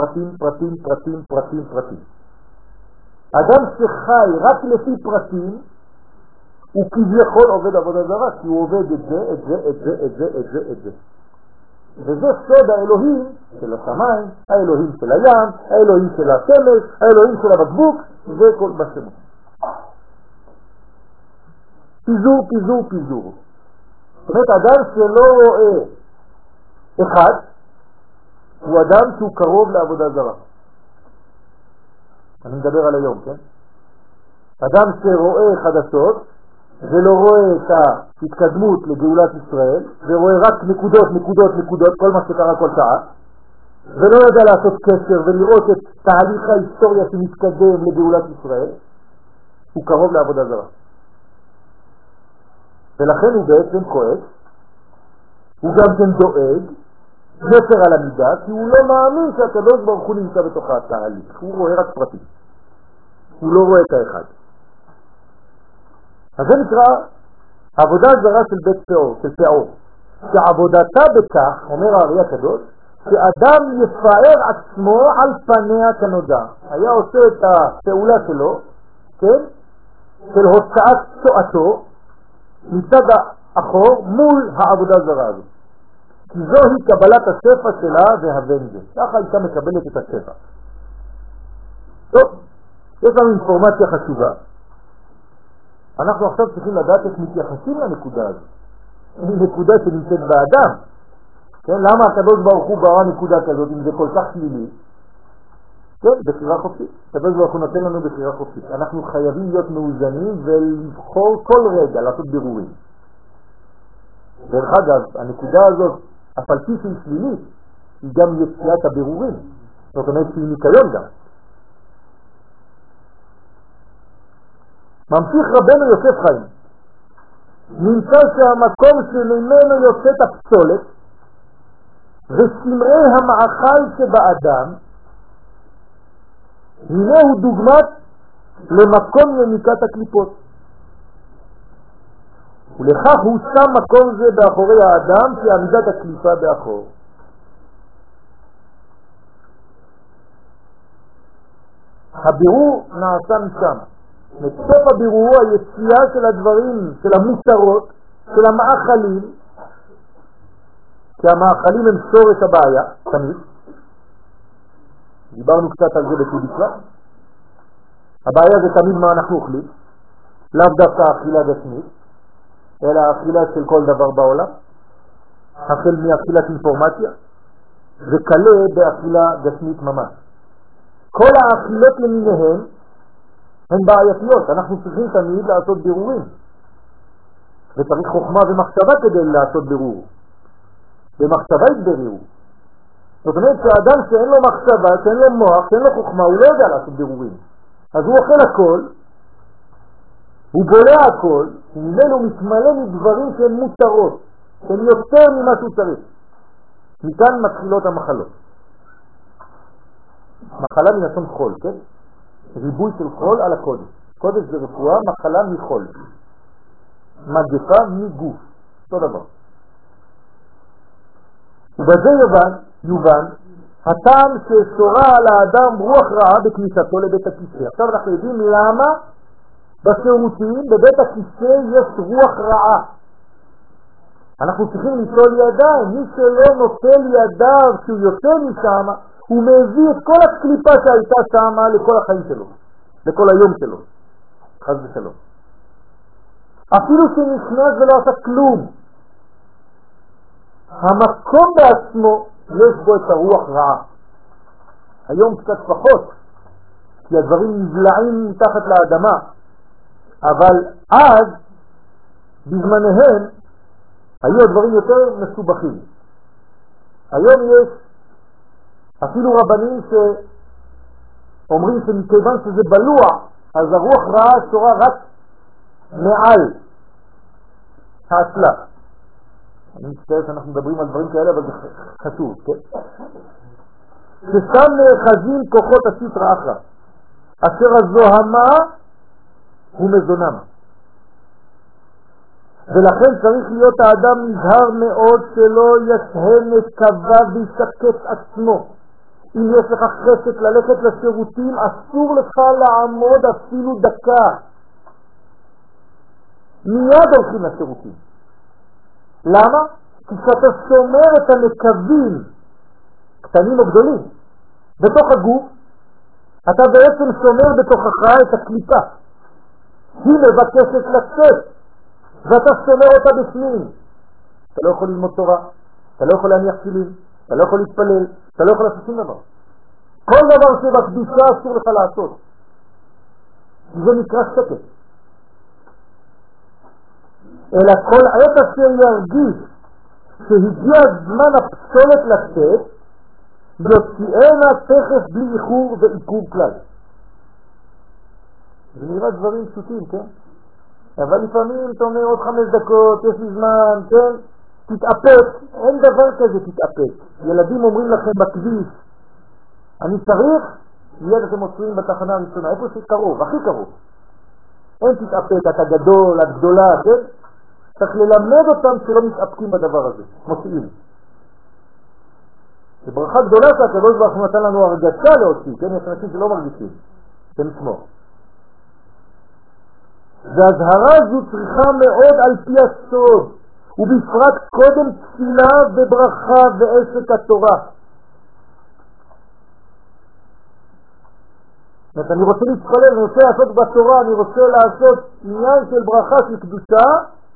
הפרטים. אדם שחי רק לפי פרטים, הוא כביכול עובד עבודה זרה, כי הוא עובד את זה. וזה סוד האלוהים של השמיים, האלוהים של הים, האלוהים של השמש, האלוהים של הבקבוק, זה כל בשמות. פיזור. זאת אומרת, אדם שלא רואה אחד, הוא אדם שהוא קרוב לעבודה זרה. אני מדבר על היום, כן? אדם שרואה חדשות, ולא רואה את ההתקדמות לגאולת ישראל, ורואה רק נקודות, כל מה שקרה כל שעה, ולא יודע לעשות קשר ולראות את תהליך ההיסטוריה שמתקדם לגאולת ישראל, הוא קרוב לעבודה זרה. ולכן הוא בעצם כועס, הוא גם כן דואג, יתר על המידה, כי הוא לא מאמין שהקדוש ברוך הוא נמצא בתוך התהליך, הוא רואה רק פרטים, הוא לא רואה את האחד. אז זה נקרא עבודה זרה של בית פאור, של פאור, שעבודתה בכך, אומר הארי הקדוש, שאדם יפאר עצמו על פניה כנודע. היה עושה את הפעולה שלו, כן? של הוצאת צועתו, מצד האחור מול העבודה זרה הזאת. כי זוהי קבלת השפע שלה והבן זה. ככה הייתה מקבלת את השפע. טוב, יש לנו אינפורמציה חשובה. אנחנו עכשיו צריכים לדעת איך מתייחסים לנקודה הזאת. היא נקודה שנמצאת באדם. כן? למה הקדוש ברוך הוא ברא נקודה כזאת אם זה כל כך שלילי? כן, בחירה חופשית. הקדוש ברוך הוא נותן לנו בחירה חופשית. אנחנו חייבים להיות מאוזנים ולבחור כל רגע לעשות בירורים. דרך אגב, הנקודה הזאת, אף על פי שהיא שלילית, היא גם יציאת הבירורים. זאת אומרת שהיא ניקיון גם. ממשיך רבנו יוסף חיים. נמצא שהמקום שממנו יוצאת הפסולת ושמרי המאכל שבאדם, הנה הוא דוגמת למקום יניקת הקליפות. ולכך הוא שם מקום זה באחורי האדם כי עמידת הקליפה באחור. הבירור נעשה משם. בסוף הבירור היציאה של הדברים, של המותרות, של המאכלים, כי המאכלים הם שורש הבעיה, תמיד. דיברנו קצת על זה בקודיקלה. הבעיה זה תמיד מה אנחנו אוכלים, לאו דווקא האכילה גשמית, אלא האכילה של כל דבר בעולם, החל מאכילת אינפורמציה, וכלה באכילה גשמית ממש. כל האכילות למיניהן הן בעייתיות, אנחנו צריכים תמיד לעשות בירורים, וצריך חוכמה ומחשבה כדי לעשות בירור. במחשבה יתבריאו. זאת אומרת שהאדם שאין לו מחשבה, שאין לו מוח, שאין לו חוכמה, הוא לא יודע לעשות בירורים. אז הוא אוכל הכל, הוא בולע הכל, וממנו הוא מתמלא מדברים שהם מותרות, שהם יותר ממה שהוא צריך. מכאן מתחילות המחלות. מחלה מלשון חול, כן? ריבוי של חול על הקודש. קודש זה רפואה, מחלה מחול. מגפה מגוף. אותו דבר. ובזה יובן הטעם ששורה על האדם רוח רעה בכניסתו לבית הכיסא. עכשיו אנחנו יודעים למה בשירותים בבית הכיסא יש רוח רעה. אנחנו צריכים ליטול ידיים. מי שלא נוטל ידיו כשהוא יוצא משם, הוא מביא את כל הקליפה שהייתה שם לכל החיים שלו, לכל היום שלו. חס ושלום. אפילו שנכנס ולא עשה כלום, המקום בעצמו יש בו את הרוח רעה. היום קצת פחות, כי הדברים נבלעים מתחת לאדמה, אבל אז בזמניהם היו הדברים יותר מסובכים. היום יש אפילו רבנים שאומרים שמכיוון שזה בלוע, אז הרוח רעה שורה רק מעל האסלה. אני מצטער שאנחנו מדברים על דברים כאלה, אבל זה חשוב, כן? ששם נאחזים כוחות הסטרא אחרא, אשר הזוהמה הוא מזונם. ולכן צריך להיות האדם נזהר מאוד שלא ישהם את קווה וישקט עצמו. אם יש לך חשק ללכת לשירותים, אסור לך לעמוד אפילו דקה. מיד הולכים לשירותים. למה? כי כשאתה שומר את הנקבים, קטנים או גדולים, בתוך הגוף, אתה בעצם שומר בתוכך את הקליפה. היא מבקשת לצאת, ואתה שומר אותה בפנים. אתה לא יכול ללמוד תורה, אתה לא יכול להניח תפילין, אתה לא יכול להתפלל, אתה לא יכול לעשות שום דבר. כל דבר שבקדושה אסור לך לעשות. זה נקרא שקט. אלא כל עת אשר ירגיש שהגיע זמן הפסולת לצאת, יוציאנה תכף בלי איחור ועיכוב כלל. זה נראה דברים פשוטים, כן? אבל לפעמים אתה אומר עוד 5 דקות, יש לי זמן, כן? תתאפק, אין דבר כזה תתאפק. ילדים אומרים לכם בכביש, אני צריך, מיד אתם עוצרים בתחנה הראשונה, איפה שקרוב, הכי קרוב. אין תתאפק, אתה גדול, את גדולה, כן? צריך ללמד אותם שלא מתאפקים בדבר הזה, מוציאים. זה ברכה גדולה שהקדוש ברוך הוא נתן לנו הרגשה להוציא, כן? יש אנשים שלא מרגישים, כן שמור. והזהרה הזו צריכה מאוד על פי הסוד, ובפרט קודם תפילה וברכה ועסק התורה. זאת אומרת, אני רוצה להתפלל, אני רוצה לעשות בתורה, אני רוצה לעשות עניין של ברכה של קדושה,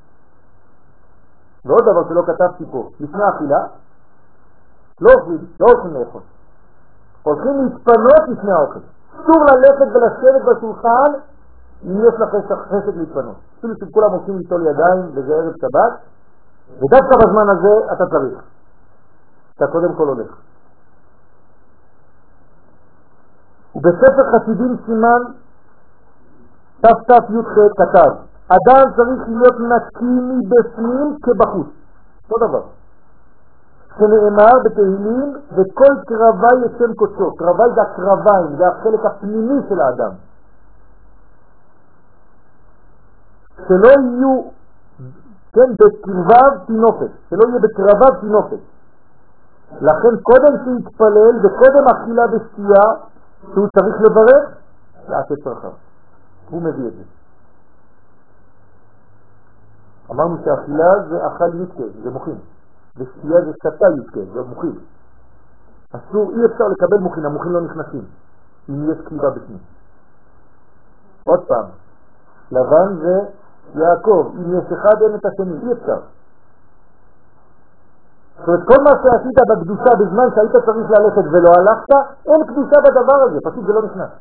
ועוד דבר שלא כתבתי פה, לפני האכילה, לא הולכים לאכול. הולכים להתפנות לפני האוכל. אסור ללכת ולשבת בשולחן אם יש לך חשק להתפנות. אפילו שכולם עושים ליטול ידיים וזה ערב שבת, ודווקא בזמן הזה אתה צריך. אתה קודם כל הולך. ובספר חסידים סימן ת"י"ח כתב, אדם צריך להיות נקי מבפנים כבחוץ. אותו דבר. שנאמר בתהילים, וכל קרבי ישם קודשו. קרבי זה הקרביים, זה החלק הפנימי של האדם. שלא יהיו, כן, בקרביו תינופת. שלא יהיה בקרביו תינופת. לכן קודם שיתפלל וקודם אכילה ושתייה, שהוא צריך לברך, יעשה צרכיו. הוא מביא את זה. אמרנו שהאכילה זה אכל יתקה, זה מוכין. ושתייה זה שתה יתקה, זה מוכין. אסור, אי אפשר לקבל מוכין, המוכין לא נכנסים. אם יש קליבה בפנים. עוד פעם, לבן זה יעקב, אם יש אחד אין את השני, אי אפשר. זאת אומרת, כל מה שעשית בקדושה בזמן שהיית צריך ללכת ולא הלכת, אין קדושה בדבר הזה, פשוט זה לא נכנס.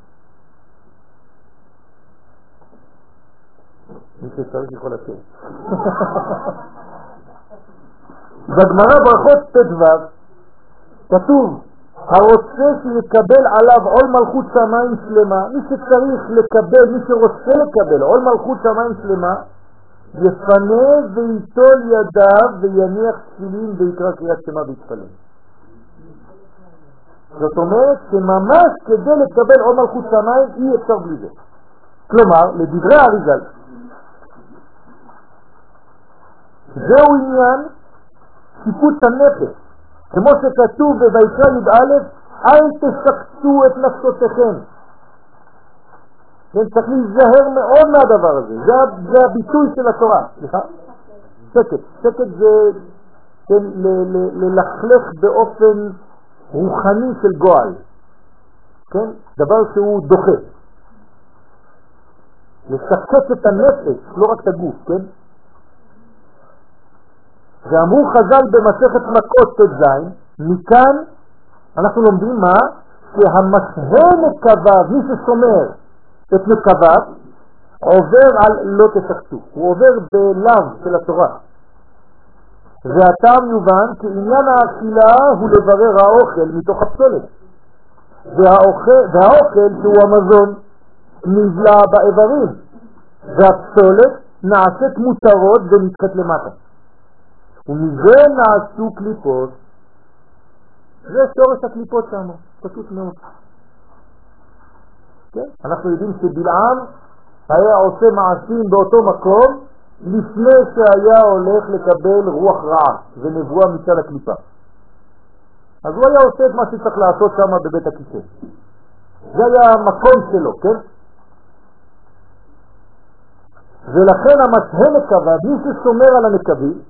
מי שצריך יכול לצאת. בגמרא ברכות ט"ו כתוב, הרוצה שיקבל עליו עול מלכות שמיים שלמה, מי שצריך לקבל, מי שרוצה לקבל עול מלכות שמיים שלמה, יפנה ויטול ידיו ויניח תפילין ויקרא קריאת שמע ויתפלל. זאת אומרת שממש כדי לקבל עול מלכות שמיים אי אפשר בלי זה. כלומר, לדברי האריז"ל, זהו עניין שיפוץ הנפש, כמו שכתוב בויקרא י"א, אל תשקצו את נפשותיכם. צריך להיזהר מאוד מהדבר הזה, זה הביטוי של התורה. סליחה? שקט זה ללכלך באופן רוחני של גועל, כן? דבר שהוא דוחה. לשקט את הנפש, לא רק את הגוף, כן? ואמרו חז"ל במסכת מכות ט"ז, מכאן אנחנו לומדים מה? שהמשהה נקבה, מי ששומר את נקבת, עובר על לא תשקצו, הוא עובר בלב של התורה. והטעם יובן כי עניין האכילה הוא לברר האוכל מתוך הפסולת, והאוכל שהוא המזון נבלע באיברים, והפסולת נעשית מותרות ונדחת למטה, ומזה נעשו קליפות. זה שורש הקליפות שם, פשוט מאוד. כן? אנחנו יודעים שבלעם היה עושה מעשים באותו מקום לפני שהיה הולך לקבל רוח רעה ונבואה מצד הקליפה. אז הוא היה עושה את מה שצריך לעשות שם בבית הכיסא. זה היה המקום שלו, כן? ולכן המשהה נקבה, מי ששומר על הנקבים,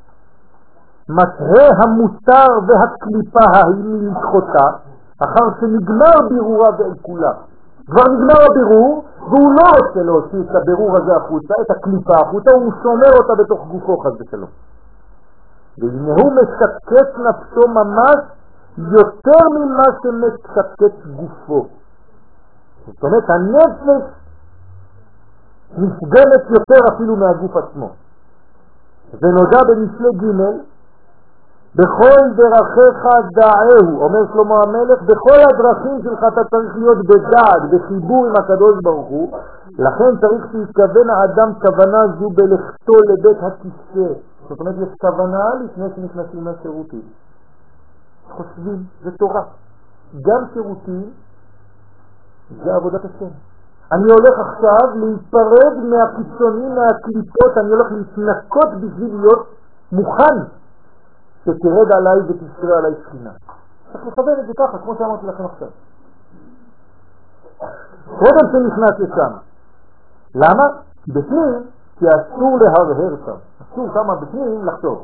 משהה המותר והקליפה ההיא לדחותה, אחר שנגמר בירורה ועיקולה. כבר נגמר הבירור, והוא לא רוצה להוציא את הבירור הזה החוצה, את הקליפה החוצה, הוא שומר אותה בתוך גופו חס ושלום. והנה הוא משקץ נפשו ממש יותר ממה שמשקץ גופו. זאת אומרת, הנפש נפגמת יותר אפילו מהגוף עצמו. ונודע במשלי ג' בכל דרכיך דעהו, אומר שלמה המלך, בכל הדרכים שלך אתה צריך להיות בדעת, בחיבור עם הקדוש ברוך הוא. לכן צריך שיתכוון האדם כוונה זו בלכתו לבית הכיסא. זאת אומרת, יש כוונה לפני שנכנסים לשירותים. חושבים, זה תורה. גם שירותים זה עבודת השם. אני הולך עכשיו להיפרד מהקיצונים, מהקליפות, אני הולך להתנקות בשביל להיות מוכן שתרד עליי ותשרה עליי שכינה. צריך לכוון את זה ככה, כמו שאמרתי לכם עכשיו. קודם שנכנס לשם. למה? כי בפנים, כי אסור להרהר שם. אסור שם בפנים לחשוב.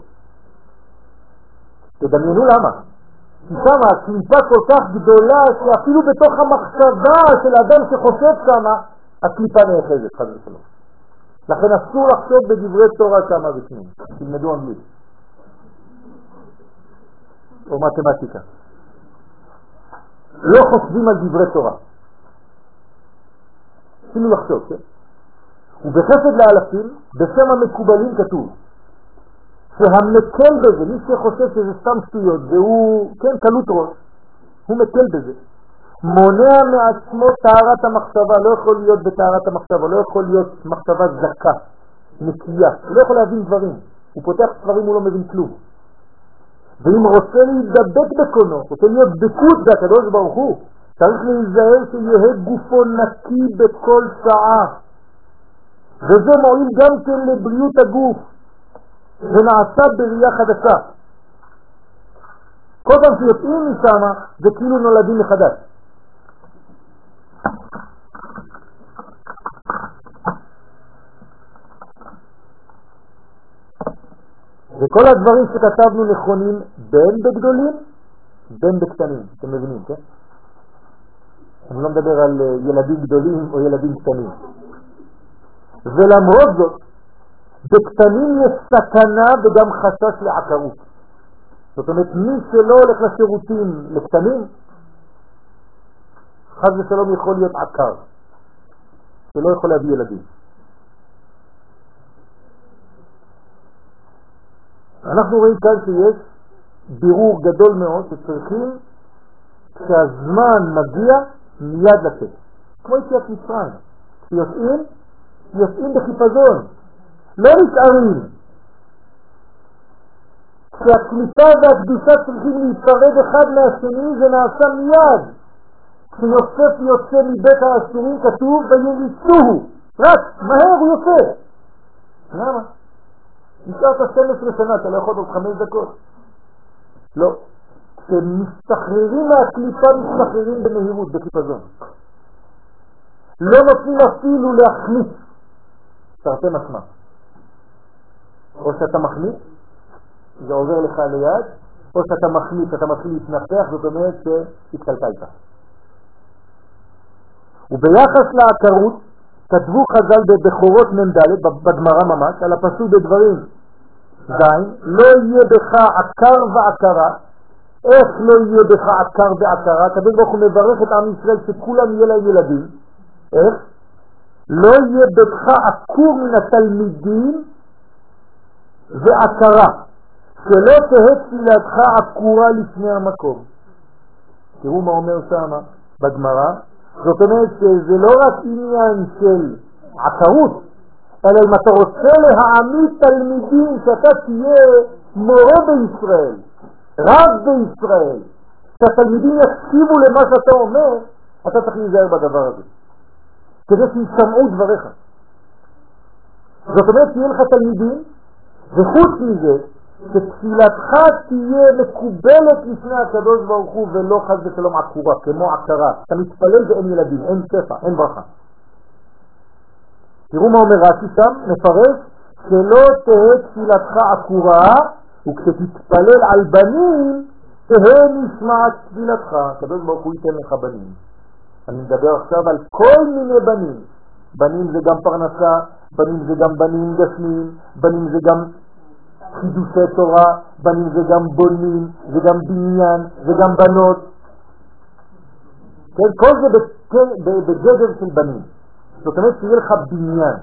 תדמיינו למה. כי שם הקליפה כל כך גדולה שאפילו בתוך המחשבה של האדם שחושב שם, הקליפה נאחזת, חד ושלום. לכן אסור לחשוב בדברי תורה שם בפנים. תלמדו אנגלית. או מתמטיקה. לא חושבים על דברי תורה. שימו לחשוב, כן? ובחסד לאלפים, בשם המקובלים כתוב, שהמקל בזה, מי שחושב שזה סתם שטויות, והוא, כן, קלות ראש, הוא מקל בזה. מונע מעצמו טהרת המחשבה, לא יכול להיות בטהרת המחשבה, לא יכול להיות מחשבה זכה, נקייה, הוא לא יכול להבין דברים. הוא פותח ספרים, הוא לא מבין כלום. ואם רוצה להידבק בקונו, רוצה להיות בקות בהקדוש ברוך הוא, צריך להיזהר שיהיה גופו נקי בכל שעה. וזה מועיל גם כן לבריאות הגוף, ונעשה בראייה חדשה. כל פעם שיוצאים משם, זה כאילו נולדים מחדש. וכל הדברים שכתבנו נכונים בין בגדולים, בין בקטנים. אתם מבינים, כן? אני לא מדבר על ילדים גדולים או ילדים קטנים. ולמרות זאת, בקטנים יש סכנה וגם חשש לעקרות. זאת אומרת, מי שלא הולך לשירותים לקטנים, חס ושלום יכול להיות עקר, שלא יכול להביא ילדים. אנחנו רואים כאן שיש בירור גדול מאוד שצריכים כשהזמן מגיע מיד לצאת. כמו יציאת מצרים. יוצאים בחיפזון, לא נשארים. כשהקליפה והקדושה צריכים להיפרד אחד מהשני, זה נעשה מיד. כשיוסף יוצא מבית האסורים כתוב ויריצוהו, רק מהר הוא יוצא. למה? נשארת 12 שנה, אתה לא יכול עוד 5 דקות. לא. כשמשתחררים מהקליפה, משתחררים במהירות, בחיפזון. לא נותנים אפילו להחמיץ. תרתי משמע. או שאתה מחמיץ, זה עובר לך ליד, או שאתה מחמיץ, אתה מתחיל להתנפח, זאת אומרת שהתקלקלת. וביחס לעקרות, כתבו חז"ל בבכורות מ"ד, בגמרא ממש, על הפסוק בדברים זין, לא יהיה בך עקר ועקרה. איך לא יהיה בך עקר ועקרה? הקדוש ברוך הוא מברך את עם ישראל שכולם יהיה להם ילדים. איך? לא יהיה בך עקור מן התלמידים ועקרה, שלא תהא תפילתך עקורה לפני המקום. תראו מה אומר שם בגמרא. זאת אומרת שזה לא רק עניין של עקרות, אלא אם אתה רוצה להעמיד תלמידים, שאתה תהיה מורה בישראל, רב בישראל, שהתלמידים יקשיבו למה שאתה אומר, אתה צריך להיזהר בדבר הזה, כדי שישמעו דבריך. זאת אומרת תהיה לך תלמידים, וחוץ מזה שתפילתך תהיה מקובלת לפני הקדוש ברוך הוא, ולא חס ושלום עקורה, כמו עקרה. אתה מתפלל ואין ילדים, אין שפע, אין ברכה. תראו מה אומר רש"י שם, מפרש, שלא תהא תפילתך עקורה, וכשתתפלל על בנים, תהא נשמעת תפילתך. הקדוש ברוך הוא ייתן לך בנים. אני מדבר עכשיו על כל מיני בנים. בנים זה גם פרנסה, בנים זה גם בנים גשמים, בנים זה גם חידושי תורה, בנים זה גם בונים, זה גם בניין, זה גם בנות. כן, כל זה בגדר של בנים. זאת אומרת שיהיה לך בניין,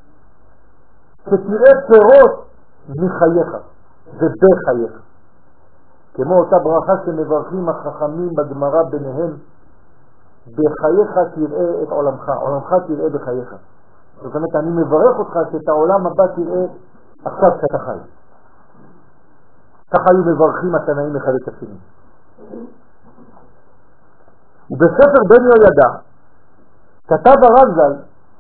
שתראה פירות מחייך ובחייך, כמו אותה ברכה שמברכים החכמים בגמרא ביניהם, בחייך תראה את עולמך, עולמך תראה בחייך. זאת אומרת אני מברך אותך שאת העולם הבא תראה עכשיו שאתה חי. ככה היו מברכים התנאים אחד את השני. ובספר בן יהוידע כתב הרב ז"ל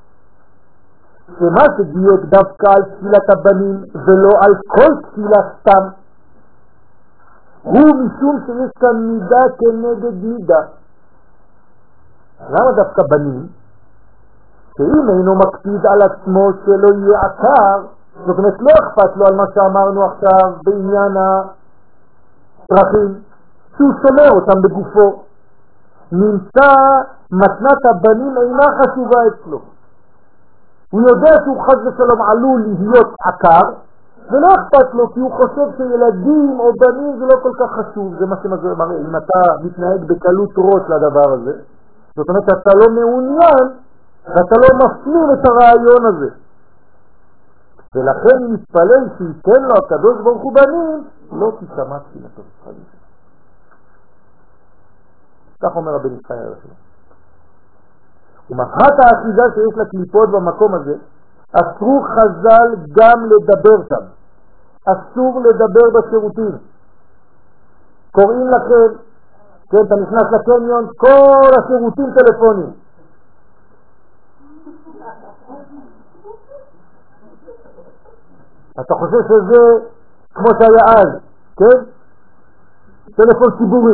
שמה שדייק דווקא על תפילת הבנים ולא על כל תפילה סתם, הוא משום שיש כאן מידה כנגד מידה. למה דווקא בנים? שאם אינו מקפיד על עצמו שלא יהיה עקר, זאת אומרת לא אכפת לו על מה שאמרנו עכשיו בעניין הצרכים, שהוא שומר אותם בגופו, נמצא מתנת הבנים אינה חשובה אצלו. הוא יודע שהוא חס ושלום עלול להיות עקר, ולא אכפת לו כי הוא חושב שילדים או בנים זה לא כל כך חשוב. זה מה שמראה, אם אתה מתנהג בקלות ראש לדבר הזה, זאת אומרת אתה לא מעוניין ואתה לא מפנים את הרעיון הזה, ולכן מתפלל שייתן לו הקדוש ברוך הוא בנים, לא תשמע תפילתו. כך אומר הבן ישראל הרשום. ומחת האחיזה שיש לקליפות במקום הזה, אסרו חז"ל גם לדבר שם. אסור לדבר בשירותים. קוראים לכם, כן, אתה נכנס לקניון, כל השירותים טלפונים. אתה חושב שזה כמו שהיה אז, כן? טלפון ציבורי.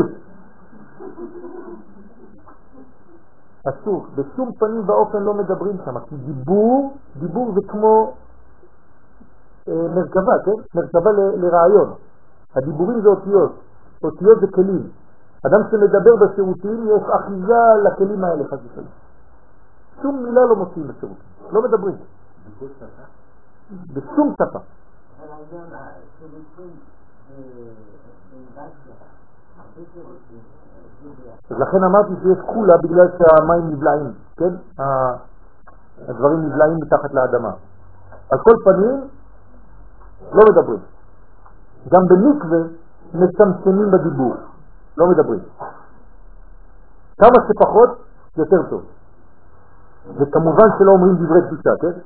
אסור, בשום פנים באופן לא מדברים שם, כי דיבור זה כמו מרכבה, כן? מרכבה לרעיון. הדיבורים זה אותיות, אותיות זה כלים. אדם שמדבר בשירותים יש אחיזה לכלים האלה חד ושלום. שום מילה לא מוציאים בשירותים, לא מדברים. בשום שפה. אז לכן אמרתי שיש כולה בגלל שהמים נבלעים, כן? הדברים נבלעים מתחת לאדמה. על כל פנים לא מדברים. גם במקווה מצמצמים בדיבור, לא מדברים. כמה שפחות יותר טוב. וכמובן שלא אומרים דברי קדושה, כן?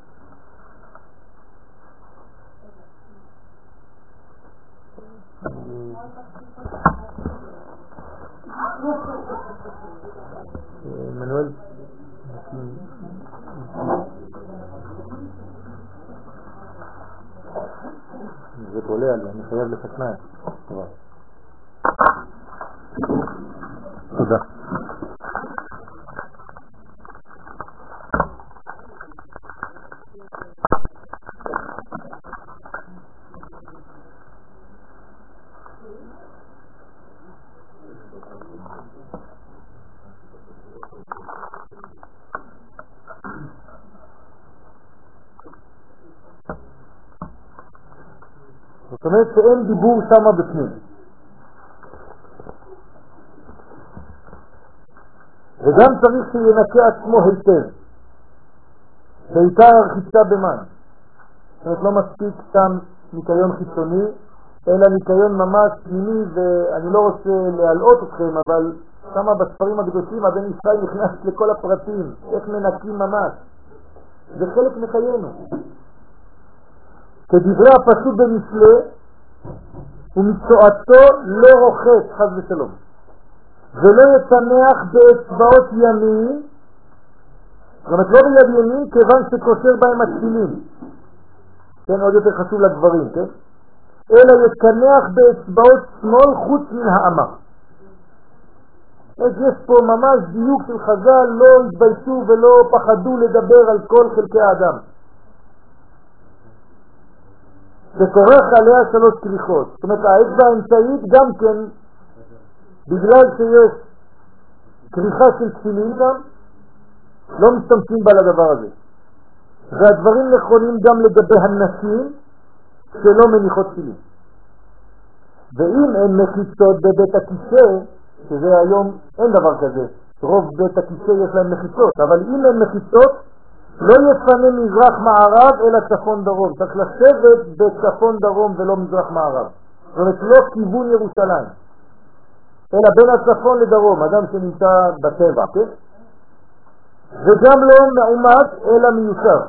מנואל, זה תולה עלי, אני חייב לשכנע. תודה. זאת אומרת שאין דיבור שמה בפנים. וגם צריך שינקה עצמו היטב. בעיקר הרחיצה במים. זאת אומרת לא מספיק סתם ניקיון חיצוני, אלא ניקיון ממש פנימי, ואני לא רוצה להלאות אתכם, אבל שמה בספרים הקדושים הבן ישראל נכנס לכל הפרטים, איך מנקים ממש. זה חלק מחיינו. כדברי הפסוק במשלי, ומצואתו לא רוחץ, חס ושלום, ולא יצנח באצבעות ימין, זאת אומרת לא ביד ימין, כיוון שקושר בהם התפילין, כן, עוד יותר חשוב לגברים, כן? אלא יצנח באצבעות שמאל חוץ מן האמה. יש פה ממש דיוק של חז"ל, לא התביישו ולא פחדו לדבר על כל חלקי האדם. וכורך עליה 3 כריכות. זאת אומרת, האצבע האמצעית גם כן, בגלל שיש כריכה של תפילין גם, לא משתמשים בה לדבר הזה. והדברים נכונים גם לגבי הנשים שלא מניחות תפילין. ואם אין מחיצות בבית הכיסא, שזה היום אין דבר כזה, רוב בית הכיסא יש להם מחיצות, אבל אם אין מחיצות, לא יפנה מזרח מערב אלא צפון דרום. צריך לשבת בצפון דרום ולא מזרח מערב. זאת אומרת לא כיוון ירושלים, אלא בין הצפון לדרום, אדם שנמצא בטבע, כן? וגם לא מעומד אלא מיוסר.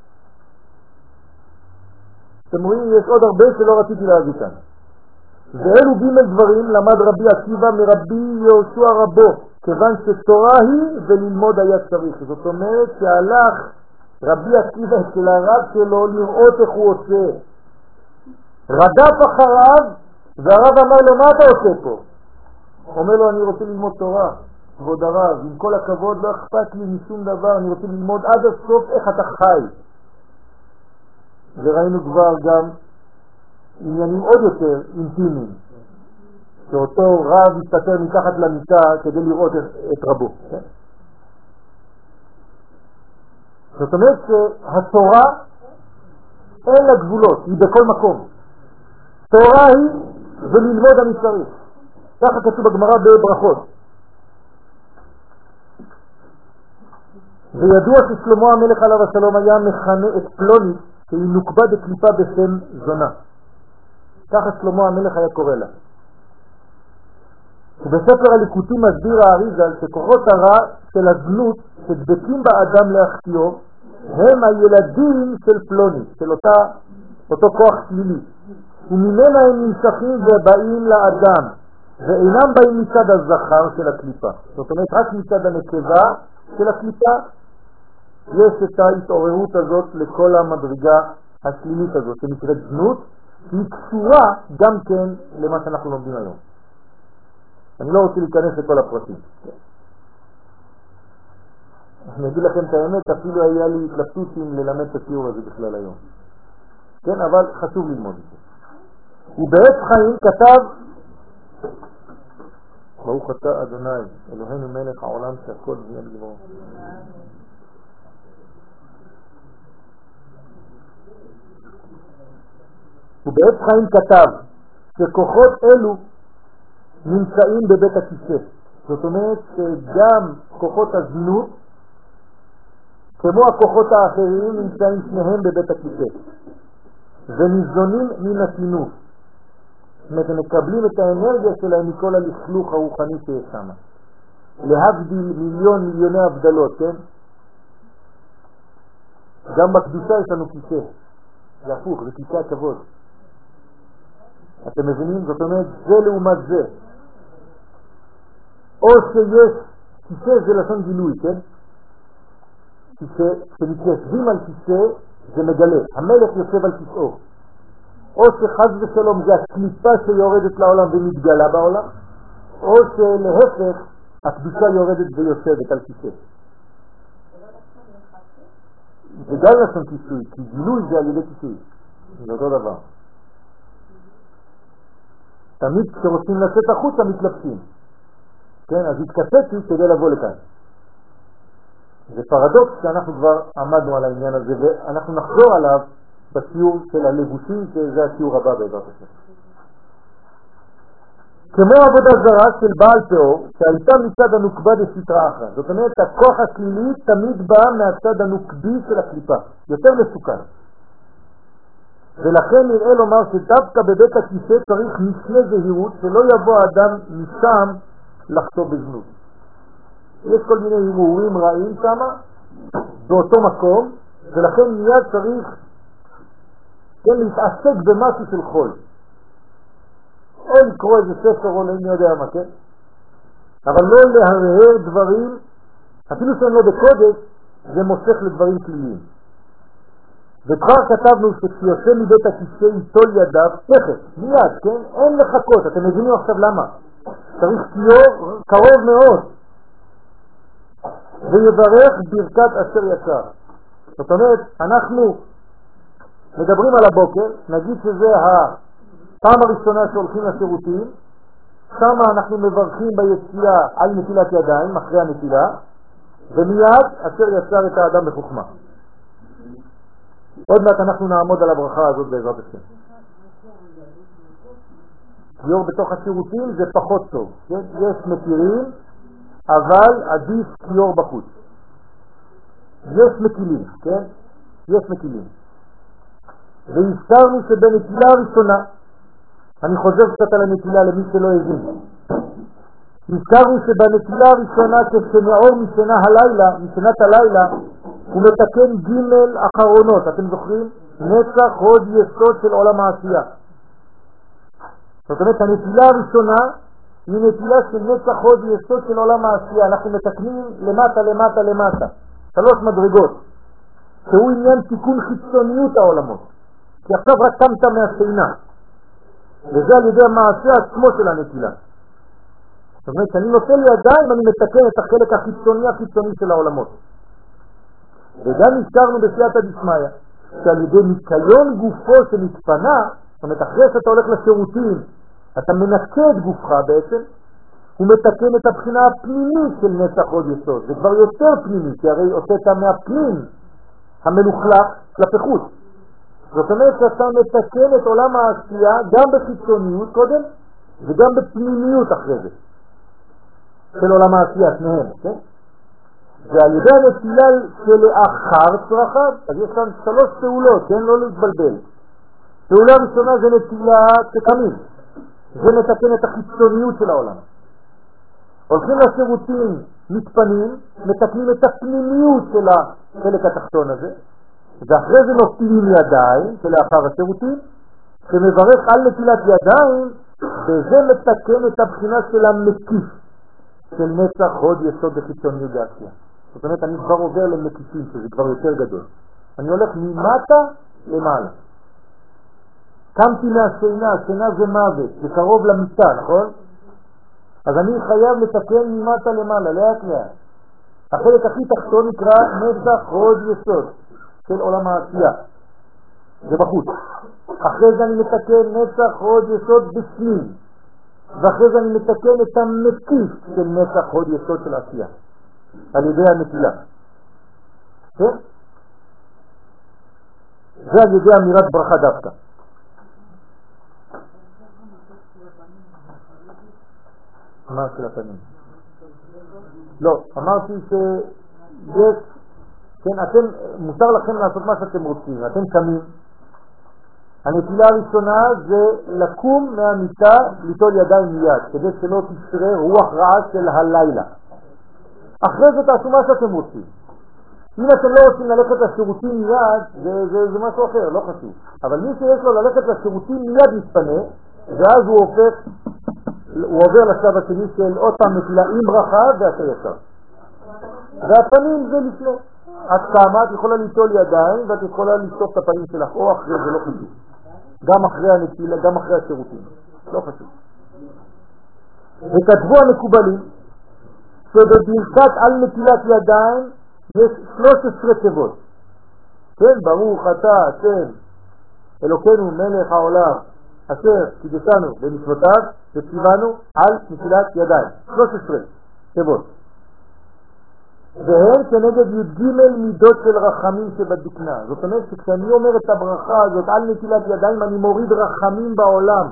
אתם רואים, יש עוד הרבה שלא רציתי להגיד כאן. ואלו ג' דברים למד רבי עקיבא מרבי יהושע רבו, כיוון שתורה היא וללמוד היה צריך. זאת אומרת שהלך רבי עקיבא של הרב שלו לראות איך הוא עושה. רדף אחריו, והרב אמר לו, מה אתה עושה פה? אומר לו, אני רוצה ללמוד תורה, כבוד הרב, עם כל הכבוד לא אכפת לי משום דבר, אני רוצה ללמוד עד הסוף איך אתה חי. וראינו כבר גם עניינים עוד יותר אינטימיים, שאותו רב יסתתר מתחת למיטה כדי לראות את רבו. זאת אומרת שהתורה אין לה גבולות, היא בכל מקום. תורה היא וללמוד אני צריך. ככה כתוב בגמרא בברכות. וידוע ששלמה המלך עליו השלום היה מכנה את פלונית שהיא נוקבה בקליפה בשם זונה. ככה שלמה המלך היה קורא לה. ובספר הליקוטים מסביר האריז"ל שכוחות הרע של הזנות שדבקים באדם להחטיאו הם הילדים של פלונית, של אותו כוח שלילי, וממנה הם נמשכים ובאים לאדם ואינם באים מצד הזכר של הקליפה. זאת אומרת רק מצד הנקבה של הקליפה יש את ההתעוררות הזאת לכל המדרגה השלילית הזאת שנקראת זנות, היא קשורה גם כן למה שאנחנו לומדים היום. אני לא רוצה להיכנס לכל הפרטים. אני אגיד לכם את האמת, אפילו היה לי התלבטות אם ללמד את השיעור הזה בכלל היום. כן, אבל חשוב ללמוד את זה. ובעץ חיים כתב, ברוך אתה אדוני, אלוהינו מלך העולם שהכל בניין גבוה. ובעץ חיים כתב שכוחות אלו נמצאים בבית הכיסא. זאת אומרת שגם כוחות הזנות כמו הכוחות האחרים נמצאים שניהם בבית הכיסא וניזונים מן התינוף. זאת אומרת, הם מקבלים את האנרגיה שלהם מכל הלכלוך הרוחני שיש שם. להבדיל מיליוני הבדלות, כן? גם בקדושה יש לנו כיסא. זה הפוך, זה כיסא הכבוד. אתם מבינים? זאת אומרת, זה לעומת זה. או שיש, כיסא זה לשון גילוי, כן? כשמתיישבים על כיסא זה מגלה. המלך יושב על כיסאו. או שחז ושלום זה הקליפה שיורדת לעולם ומתגלה בעולם, או שלהפך הקדושה יורדת ויושבת על כיסא. זה גם לשון כיסוי, כי גילוי זה על ידי כיסוי. זה אותו דבר. תמיד כשרוצים לצאת החוצה מתלבשים. כן, אז התקפתי כדי לבוא לכאן. זה פרדוקס שאנחנו כבר עמדנו על העניין הזה, ואנחנו נחזור עליו בשיעור של הלבושים, שזה השיעור הבא בעזרת השם. כמו עבודה זרה של בעל תאור, שהייתה מצד הנוקבה בסתרה אחת. זאת אומרת, הכוח הכלילי תמיד בא מהצד הנוקבי של הקליפה. יותר מסוכן. ולכן נראה לומר שדווקא בבית הכיסא צריך משנה זהירות, שלא יבוא האדם משם לחטוא בזנות. יש כל מיני הימורים רעים שם, באותו מקום, ולכן מיד צריך כן להתעסק במשהו של חול. או לקרוא איזה ספר או לא יודע מה, כן? אבל לא להרהר דברים, אפילו שהם לא בקודש, זה מושך לדברים כליים. וכבר כתבנו שכשיוצא מבית הכיסא ייטול ידיו, תכף, מיד, כן? אין לחכות, אתם מבינים עכשיו למה? צריך כיור קרוב מאוד. ויברך ברכת אשר יצר. זאת אומרת, אנחנו מדברים על הבוקר, נגיד שזה הפעם הראשונה שהולכים לשירותים, שם אנחנו מברכים ביציאה על נטילת ידיים, אחרי הנטילה, ומיד אשר יצר את האדם בחוכמה. עוד מעט אנחנו נעמוד על הברכה הזאת בעזרת השם. כיור בתוך השירותים זה פחות טוב, כן? יש מתירים, אבל עדיף כיור בחוץ. יש מקילים, כן? יש מקילים. והזכרנו שבנטילה הראשונה, אני חוזר קצת על הנטילה למי שלא הבין, הזכרנו שבנטילה הראשונה כשנעור משנת הלילה, הוא מתקן ג' אחרונות, אתם זוכרים? נצח הוד יסוד של עולם העשייה. זאת אומרת, הנטילה הראשונה היא נטילה של נצח הוד יסוד של עולם העשייה. אנחנו מתקנים למטה, למטה, למטה. 3 מדרגות, שהוא עניין תיקון חיצוניות העולמות. כי עכשיו רק קמת מהשינה. וזה על ידי המעשה עצמו של הנטילה. זאת אומרת, שאני נוטל ידיים ואני מתקן את החלק החיצוני של העולמות. וגם הזכרנו בסייעתא דשמיא, שעל ידי ניקיון גופו שמתפנה, זאת אומרת, אחרי שאתה הולך לשירותים, אתה מנקה את גופך בעצם, הוא מתקן את הבחינה הפנימית של נצח הוד יסוד. זה כבר יותר פנימי, כי הרי הוצאת מהפנים המלוכלך כלפי חוץ. זאת אומרת שאתה מתקן את עולם העשייה גם בחיצוניות קודם, וגם בפנימיות אחרי זה. של עולם העשייה, שניהם, כן? ועל ידי הנטילה שלאחר צרכיו, אז יש כאן 3 פעולות, כן? לא להתבלבל. פעולה ראשונה זה נטילה כקמים. זה מתקן את החיצוניות של העולם. הולכים לשירותים מתפנים, מתקנים את הפנימיות של החלק התחתון הזה, ואחרי זה נוטלים ידיים שלאחר השירותים, שמברך על נטילת ידיים, וזה מתקן את הבחינה של המקיף של נצח הוד יסוד וחיצוניות בעשייה. זאת אומרת, אני כבר עובר למקיפים, שזה כבר יותר גדול. אני הולך ממטה למעלה. קמתי מהשינה, השינה זה מוות, זה קרוב למיטה, נכון? אז אני חייב לתקן ממטה למעלה, לאט לאט. החלק הכי תחתון נקרא נצח הוד יסוד של עולם העשייה. זה בחוץ. אחרי זה אני מתקן נצח הוד יסוד בפנים. ואחרי זה אני מתקן את המקיף של נצח הוד יסוד של העשייה. על ידי הנטילה. כן? זה על ידי אמירת ברכה דווקא. מה של הפנים? לא, אמרתי שיש, כן, אתם, מותר לכם לעשות מה שאתם רוצים. אתם קמים, הנטילה הראשונה זה לקום מהמיטה, ליטול ידיים מיד, כדי שלא תשרה רוח רעה של הלילה. אחרי זה תעשו מה שאתם רוצים. אם אתם לא רוצים ללכת לשירותים מיד, זה משהו אחר, לא חשוב. אבל מי שיש לו ללכת לשירותים מיד מתפנה, ואז הוא עובר לשלב השני של עוד פעם נטילה עם ברכה ואשר ישר. והפנים זה לפני. עד כמה את יכולה ליטול ידיים ואת יכולה לשטוף את הפנים שלך, או אחרי זה לא חשוב. גם אחרי הנטילה, גם אחרי השירותים. לא חשוב. וכתבו המקובלים שבברכת על נטילת ידיים יש 13 תיבות. כן, ברוך אתה השם אלוקינו מלך העולם אשר קידשנו במצוותיו וציוונו על נטילת ידיים. 13 תיבות. והן כנגד י"ג מידות של רחמים שבדקנה. זאת אומרת שכשאני אומר את הברכה הזאת על נטילת ידיים אני מוריד רחמים בעולם.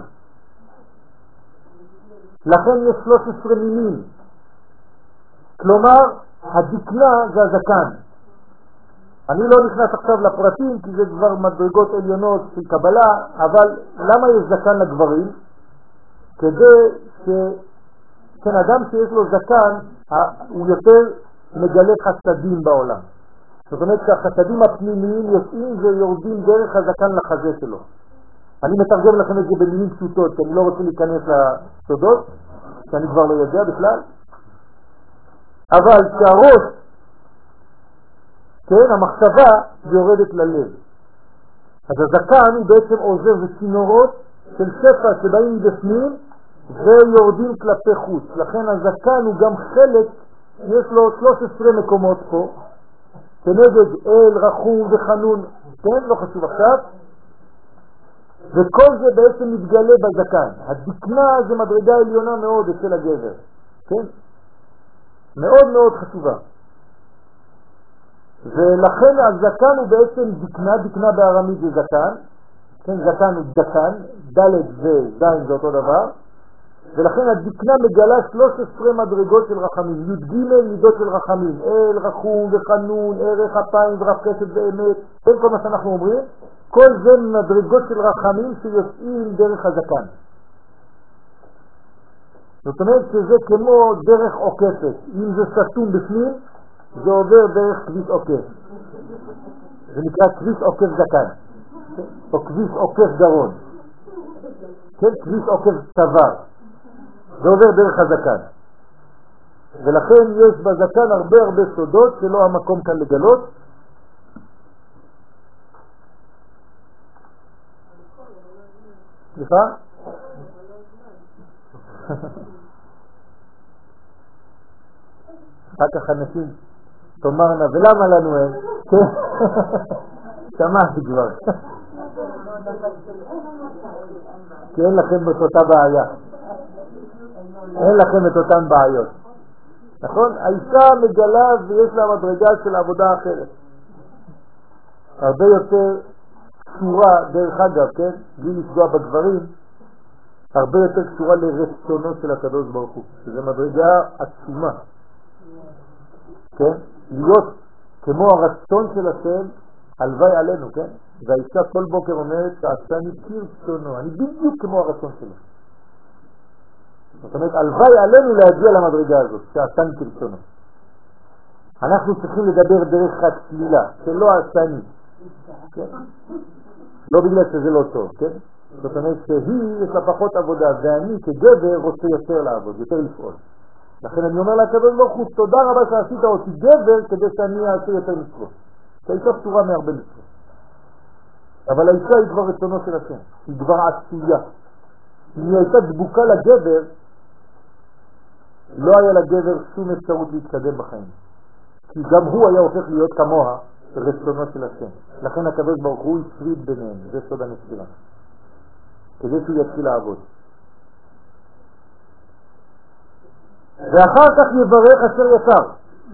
לכן יש 13 מילים. כלומר, הדקנה זה הזקן. אני לא נכנס עכשיו לפרטים כי זה כבר מדרגות עליונות של קבלה, אבל למה יש זקן לגברים? כדי שכן אדם שיש לו זקן הוא יותר מגלה חסדים בעולם. זאת אומרת שהחסדים הפנימיים יוצאים ויורדים דרך הזקן לחזה שלו. אני מתרגם לכם את זה במילים פשוטות, כי אני לא רוצה להיכנס לסודות, שאני כבר לא יודע בכלל. אבל שהראש, כן, המחשבה יורדת ללב. אז הזקן הוא בעצם עוזר וצינורות של שפע שבאים מבפנים ויורדים כלפי חוץ. לכן הזקן הוא גם חלק, יש לו 13 מקומות פה, כנגד אל, רחום וחנון, כן, לא חשוב עכשיו. וכל זה בעצם מתגלה בזקן. הדקנה זה מדרגה עליונה מאוד אצל הגבר, כן? מאוד מאוד חשובה. ולכן הזקן הוא בעצם דקנה, דקנה בארמית זה זקן, כן, זקן הוא דקן, ד' וזין זה אותו דבר, ולכן הדקנה מגלה 13 מדרגות של רחמים, י"ג מידות של רחמים, אל, רחום וחנון, ערך אפיים ורב קשת ואמת, כן, כל מה שאנחנו אומרים, כל זה מדרגות של רחמים שיוצאים דרך הזקן. זאת אומרת שזה כמו דרך עוקפת. אם זה סתום בפנים, זה עובר דרך כביש עוקף. זה נקרא כביש עוקף זקן. או כביש עוקף גרון. כן, כביש עוקף צוואר. זה עובר דרך הזקן. ולכן יש בזקן הרבה סודות שלא המקום כאן לגלות. סליחה? אחר כך אנשים תאמרנה, ולמה לנו אין? שמעתי כבר. כי אין לכם את אותה בעיה. אין לכם את אותן בעיות. נכון? האישה מגלה ויש לה מדרגה של עבודה אחרת. הרבה יותר קשורה, דרך אגב, כן? בלי לפגוע בגברים, הרבה יותר קשורה לרצונו של הקדוש ברוך הוא, שזה מדרגה עצומה. כן? להיות כמו הרצון של השם, הלוואי עלינו, כן? והאישה כל בוקר אומרת שעשני כרצונו, אני בדיוק כמו הרצון שלו. זאת אומרת, הלוואי עלינו להגיע למדרגה הזאת, שעשני כרצונו. אנחנו צריכים לדבר דרך הצלילה, שלא עשני. כן? לא בגלל שזה לא טוב, כן? זאת אומרת שהיא יש לה פחות עבודה, ואני כגבר רוצה יותר לעבוד, יותר לפעול. לכן אני אומר לקדוש ברוך הוא, תודה רבה שעשית אותי גבר כדי שאני אעשה יותר מצוות. כי האישה פטורה מהרבה מצוות. אבל האישה היא כבר רצונו של השם, היא כבר עשויה. אם היא הייתה דבוקה לגבר, לא היה לגבר שום אפשרות להתקדם בחיים. כי גם הוא היה הופך להיות כמוה רצונו של השם. לכן הקדוש ברוך הוא הפריד ביניהם, זה סוד הנפילה. כדי שהוא יתחיל לעבוד. ואחר כך יברך אשר ישר.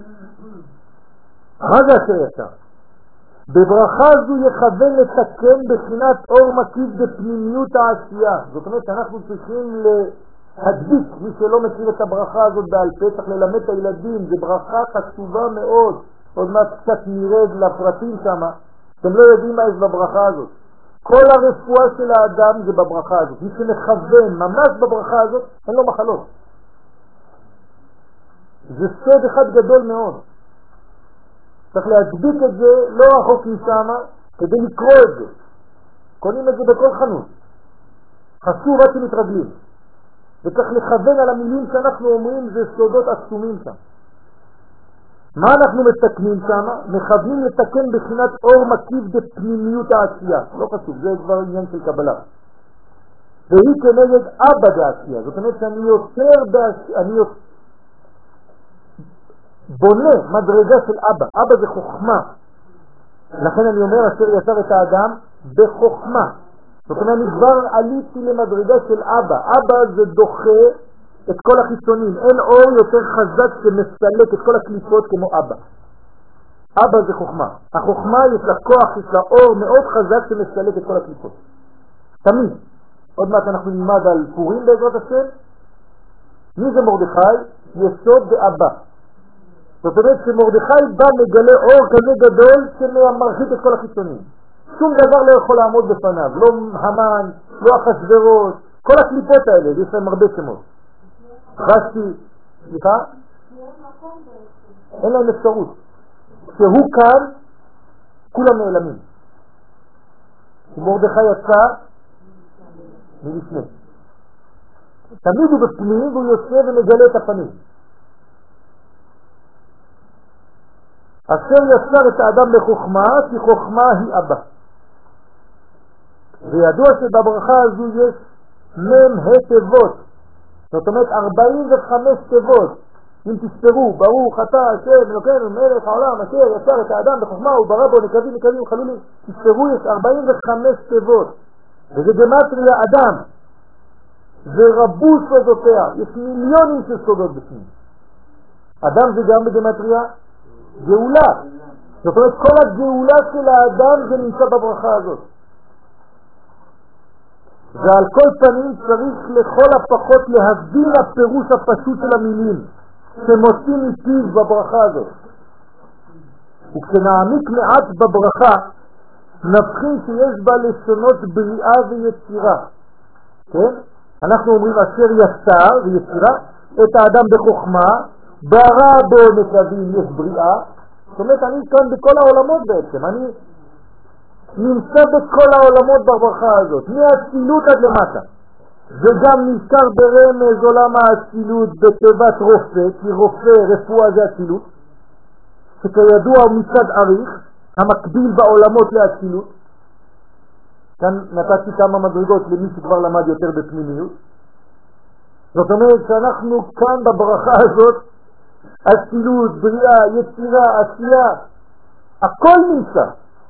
מה זה אשר ישר? בברכה זו יכוון לתקן בחינת אור מקיף בפנימיות העשייה. זאת אומרת שאנחנו צריכים להדביק, מי שלא מכיר את הברכה הזאת בעל פה, צריך ללמד את הילדים, זה ברכה חשובה מאוד. עוד מעט קצת נרד לפרטים שם, אתם לא יודעים מה יש בברכה הזאת. כל הרפואה של האדם זה בברכה הזאת. מי שמכוון ממש בברכה הזאת, אין לו מחלות. זה סוד אחד גדול מאוד. צריך להדביק את זה לא רחוק משם כדי לקרוא את זה. קונים את זה בכל חנות. חשוב רק שמתרגלים. וצריך לכוון על המילים שאנחנו אומרים, זה סודות עצומים שם. מה אנחנו מתקנים שם? מכוונים לתקן בחינת אור מקיף בפנימיות העשייה. לא חשוב, זה כבר עניין של קבלה. והיא כנגד אבא בעשייה. זאת אומרת שאני אני בונה מדרגה של אבא. אבא זה חוכמה. לכן אני אומר, אשר יצר את האדם בחוכמה. זאת אומרת, אני כבר עליתי למדרגה של אבא. אבא זה דוחה את כל החיצונים. אין אור יותר חזק שמסלק את כל הקליפות כמו אבא. אבא זה חוכמה. החוכמה יש לה כוח, יש לה אור מאוד חזק שמסלק את כל הקליפות. תמיד. עוד מעט אנחנו נלמד על פורים בעזרת השם. מי זה מרדכי? יסוד באבא. זאת אומרת שמרדכי בא מגלה אור כזה גדול שמרחיק את כל החיצונים. שום דבר לא יכול לעמוד בפניו. לא המן, לא אחשוורוש, כל הקליפות האלה, יש להם הרבה שמות. רש"י, סליחה? אין להם אפשרות. כשהוא כאן, כולם נעלמים. מרדכי יצא מלפני. תמיד הוא בפנים והוא יושב ומגלה את הפנים. אשר יצר את האדם בחוכמה, כי חוכמה היא אבא. וידוע שבברכה הזו יש מם תיבות. זאת אומרת 45 תיבות. אם תספרו, ברוך אתה השם אלוקינו מלך העולם אשר יצר את האדם בחוכמה וברא בו נקבים וחלולים. תספרו, יש 45 תיבות. וזה גמטריה אדם. ורבו סודותיה. יש מיליונים של סודות בפנים. אדם זה גם בגמטריה גאולה. זאת אומרת, כל הגאולה של האדם זה נמצא בברכה הזאת. ועל כל פנים צריך לכל הפחות להבין הפירוש הפשוט של המילים שמוצאים מפיו בברכה הזאת. וכשנעמיק מעט בברכה נבחין שיש בה לשונות בריאה ויצירה. כן? אנחנו אומרים אשר יצר ויצירה את האדם בחוכמה, ברא בו נקבים, יש בריאה. זאת אומרת, אני כאן בכל העולמות בעצם. אני נמצא בכל העולמות בברכה הזאת, מהאצילות עד למטה. וגם נזכר ברמז עולם האצילות בתיבת רופא, כי רופא, רפואה זה אצילות, שכידוע מצד אריך, המקביל בעולמות לאצילות. כאן נתתי כמה מדרגות למי שכבר למד יותר בפנימיות. זאת אומרת שאנחנו כאן בברכה הזאת, אצילות, בריאה, יצירה, עשייה, הכל נמצא.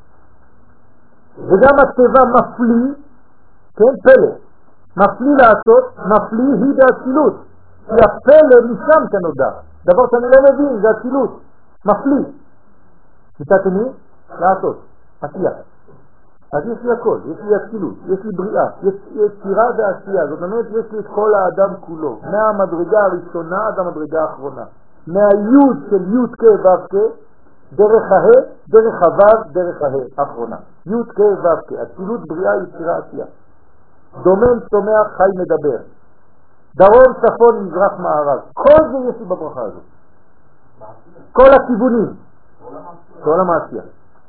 וגם הטבע מפליא, כן, פלא. מפליא לעשות, מפליא היא באצילות. כי הפלא משם כנודע. דבר שאני לא מבין, זה אצילות. מפליא. מצד שני, לעשות, עשייה. אז יש לי הכל, יש לי אצילות, יש לי בריאה, יש יצירה ועשייה. זאת אומרת, יש לי את כל האדם כולו. מהמדרגה הראשונה עד המדרגה האחרונה. מהיוד של יוד כו' כ' דרך ה', דרך הו', דרך ה' האחרונה. י' כ' ו' כ', אצילות, בריאה, יצירה, עשייה. דומם, צומח, חי, מדבר. דרום, צפון, מזרח, מערב. כל זה יש לי בברכה הזאת. כל הכיוונים. כל המעשייה.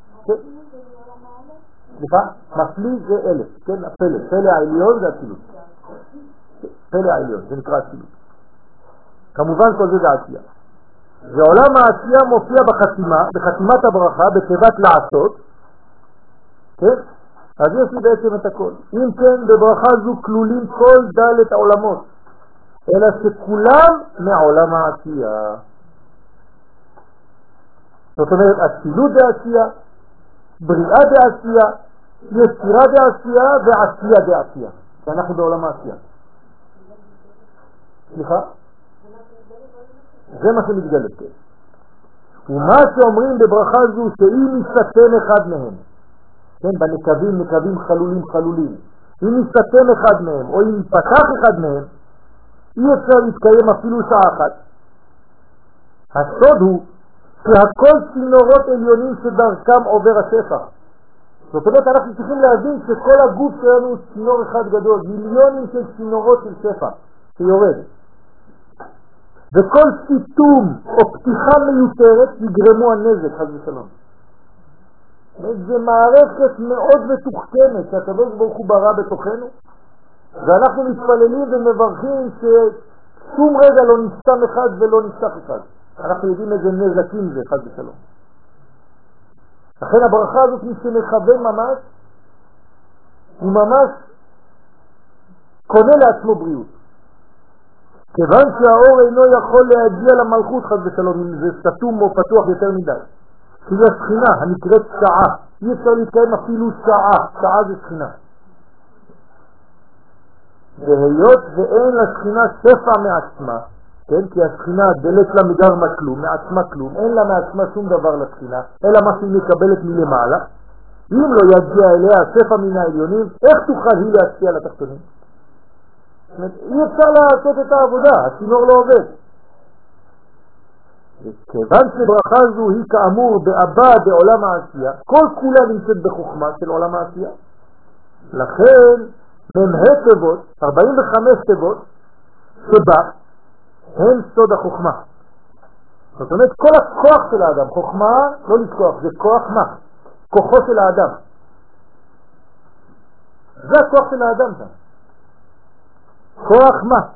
סליחה? מפליא זה אלף. כן, הפלא. פלא העליון זה אצילות. פלא העליון, זה נקרא אצילות. כמובן כל זה זה עשייה. ועולם העשייה מופיע בחתימת הברכה, בתיבת לעשות. כן? אז יש לי בעצם את הכל. אם כן, בברכה זו כלולים כל דלת העולמות, אלא שכולם מעולם העשייה. זאת אומרת, אצילות בעשייה, בריאה בעשייה, יצירה בעשייה ועשייה בעשייה. שאנחנו בעולם העשייה. סליחה? זה מה שמתגלה. ומה שאומרים בברכה זו שאם יסתם אחד מהם, כן, בנקבים, נקבים חלולים חלולים, אם יסתם אחד מהם או אם יפתח אחד מהם, אי אפשר להתקיים אפילו שעה אחת. הסוד הוא שהכל צינורות עליונים שדרכם עובר השפע. זאת אומרת, אנחנו צריכים להבין שכל הגוף שלנו הוא צינור אחד גדול, מיליונים של צינורות של שפע שיורד. וכל סיתום או פתיחה מיותרת יגרמו הנזק, חס ושלום. זה מערכת מאוד מתוחכמת שהקדוש ברוך הוא ברא בתוכנו, ואנחנו מתפללים ומברכים ששום רגע לא נסתם אחד ולא נסתח אחד. אנחנו יודעים איזה נזקים זה, חס ושלום. לכן הברכה הזאת מי שמכוון ממש, הוא ממש קונה לעצמו בריאות. כיוון שהאור אינו יכול להגיע למלכות, חס ושלום, אם זה סתום או פתוח יותר מדי. כי זו שכינה, הנקראת שעה. אי אפשר להתקיים אפילו שעה. שעה זה שכינה. והיות ואין לשכינה שפע מעצמה, כן? כי השכינה דלת לה מגרמה כלום, מעצמה כלום, אין לה מעצמה שום דבר לשכינה, אלא מה שהיא מקבלת מלמעלה. אם לא יגיע אליה שפע מן העליונים, איך תוכל היא להשפיע לתחתונים? אי אפשר לעשות את העבודה, הצינור לא עובד. וכיוון שברכה זו היא כאמור באבא בעולם העשייה, כל כולה נמצאת בחוכמה של עולם העשייה. לכן ממהה תיבות, 45 תיבות, שבה הם סוד החוכמה. זאת אומרת, כל הכוח של האדם, חוכמה לא לשכוח, זה כוח מה? כוחו של האדם. זה הכוח של האדם שם. כוח מה?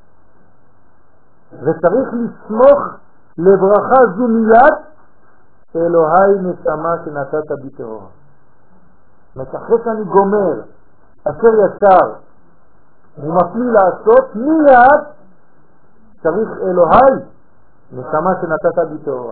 וצריך לסמוך לברכה זו מיד, אלוהי נשמה שנתת בי טהור. אחרי שאני גומר, אשר ישר, ומפליא לעשות, מיד צריך אלוהי נשמה שנתת בי טהור.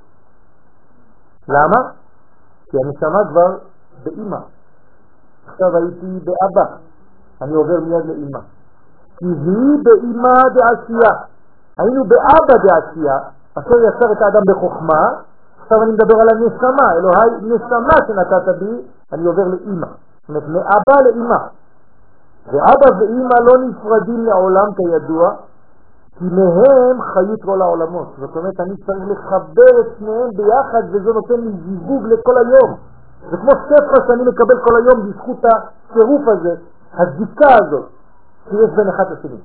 למה? כי הנשמה כבר באמא. עכשיו הייתי באבא, אני עובר מיד לאמא. כי היא באמא דעשייה. היינו באבא דעשייה, אשר יצר את האדם בחוכמה. עכשיו אני מדבר על הנשמה, אלוהי נשמה שנתת בי, אני עובר לאמא. זאת אומרת, מאבא לאמא. ואבא ואמא לא נפרדים לעולם כידוע, כי מהם חיות כל העולמות. זאת אומרת, אני צריך לחבר את שניהם ביחד, וזה נותן לי זיווג לכל היום. זה כמו שפע שאני מקבל כל היום בזכות הצירוף הזה, הזיקה הזאת, שיש בין אחד לשני.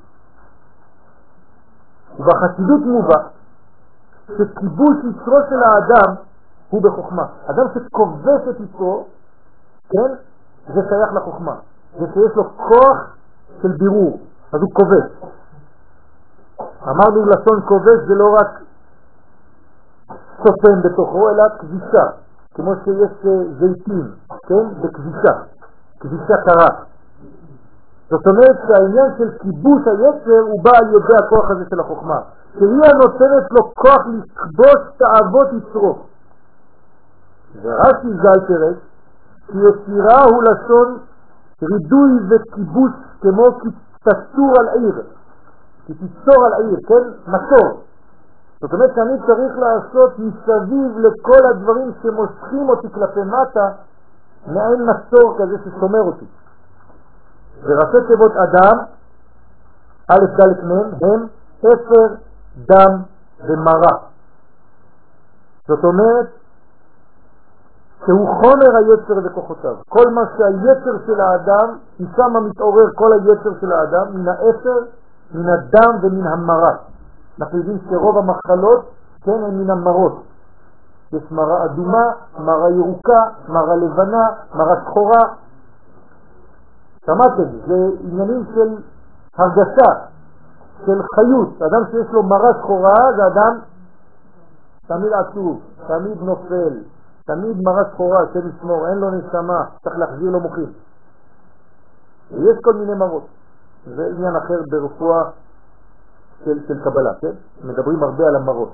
ובחסידות מובא, שכיבוש יצרו של האדם הוא בחוכמה. אדם שכובש את יצרו, כן, זה שייך לחוכמה. זה שיש לו כוח של בירור, אז הוא כובש. אמרנו לשון כובש זה לא רק סופן בתוכו, אלא כבישה. כמו שיש זיתים, כן, בכבישה. כבישה קרה. זאת אומרת שהעניין של כיבוש היצר הוא בא על ידי הכוח הזה של החוכמה. שהיא הנותנת לו כוח לכבוש תאוות יצרו. ורש"י ז"ל פירש כי יצירה הוא לשון רידוי וכיבוש כמו כי תצור על עיר. כי תיצור על העיר, כן? מסור. זאת אומרת שאני צריך לעשות מסביב לכל הדברים שמושכים אותי כלפי מטה, מעין מסור כזה ששומר אותי. וראשי תיבות אדם, א' ד' מ', הם אפר, דם ומרה. זאת אומרת שהוא חומר היצר וכוחותיו. כל מה שהיצר של האדם, משם מתעורר כל היצר של האדם, מן האפר, מן הדם ומן המרה. אנחנו יודעים שרוב המחלות, כן, הן מן המרות. יש מרה אדומה, מרה ירוקה, מרה לבנה, מרה שחורה. שמעתם, זה עניינים של הרגשה, של חיות. אדם שיש לו מרה שחורה זה אדם תמיד עצוב, תמיד נופל, תמיד מרה שחורה, שנשמור, אין לו נשמה, צריך להחזיר לו מוחים. ויש כל מיני מרות. זה עניין אחר ברפואה של קבלה, כן? מדברים הרבה על המרות.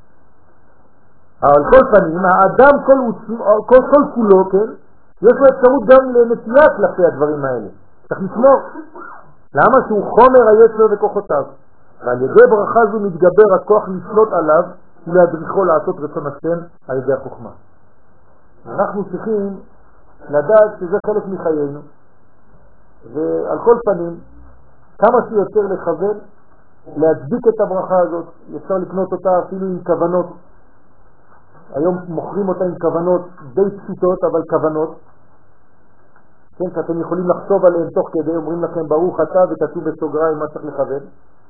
אבל כל פנים, האדם כל כולו, כן? יש לו אפשרות גם לנטייה כלפי הדברים האלה. צריך לשמור. למה? שהוא חומר היצר וכוחותיו. ועל ידי ברכה זו מתגבר הכוח לשלוט עליו ולהדריכו לעשות רצון השם על ידי החוכמה. אנחנו צריכים לדעת שזה חלק מחיינו. ועל כל פנים, כמה שיותר לכוון, להדביק את הברכה הזאת, אפשר לקנות אותה אפילו עם כוונות. היום מוכרים אותה עם כוונות די פשוטות, אבל כוונות. כן, שאתם יכולים לחשוב עליהם תוך כדי, אומרים לכם ברוך אתה וכתוב בסוגריים מה צריך לכוון.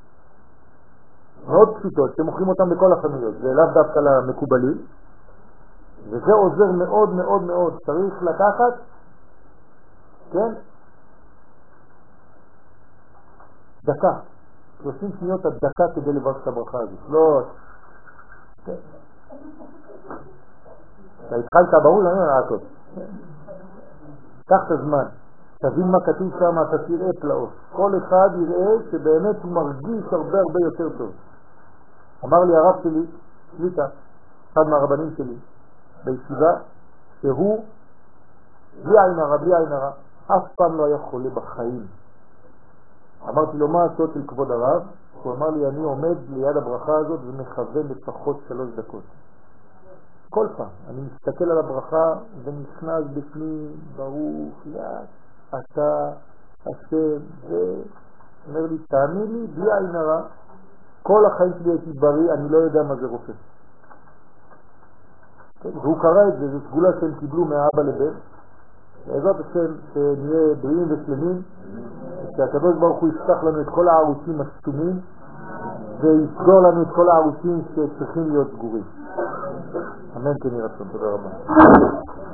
מאוד פשוטות, אתם מוכרים אותם בכל החנויות, זה לאו דווקא למקובלים, וזה עוזר מאוד מאוד מאוד. צריך לקחת, כן, דקה, 30 שניות עד דקה כדי לברך את הברכה הזאת. לא, כן. אתה התחלת ברור, אני אומר הכל. קח את הזמן, תבין מה כתוב שם, אתה תראה פלאות. כל אחד יראה שבאמת הוא מרגיש הרבה הרבה יותר טוב. אמר לי הרב שלי, שליטה, אחד מהרבנים שלי, בישיבה, שהוא בלי עין הרע, אף פעם לא היה חולה בחיים. אמרתי לו, מה הסוד של כבוד הרב? הוא אמר לי, אני עומד ליד הברכה הזאת ומכוון לפחות 3 דקות. כל פעם, אני מסתכל על הברכה ונכנס בפנים, ברוך, אתה, השם, אומר לי, תאמין לי, בלי עין הרע, כל החיים שלי הייתי בריא, אני לא יודע מה זה רופא. והוא קרא את זה, זו סגולה שהם קיבלו מהאבא לבן. בעזרת השם שנהיה בריאים ושלמים, שהקדוש ברוך הוא יפתח לנו את כל הערוצים הסתומים ויסגור לנו את כל הערוצים שצריכים להיות סגורים. אמן כן יהיה רצון. תודה רבה.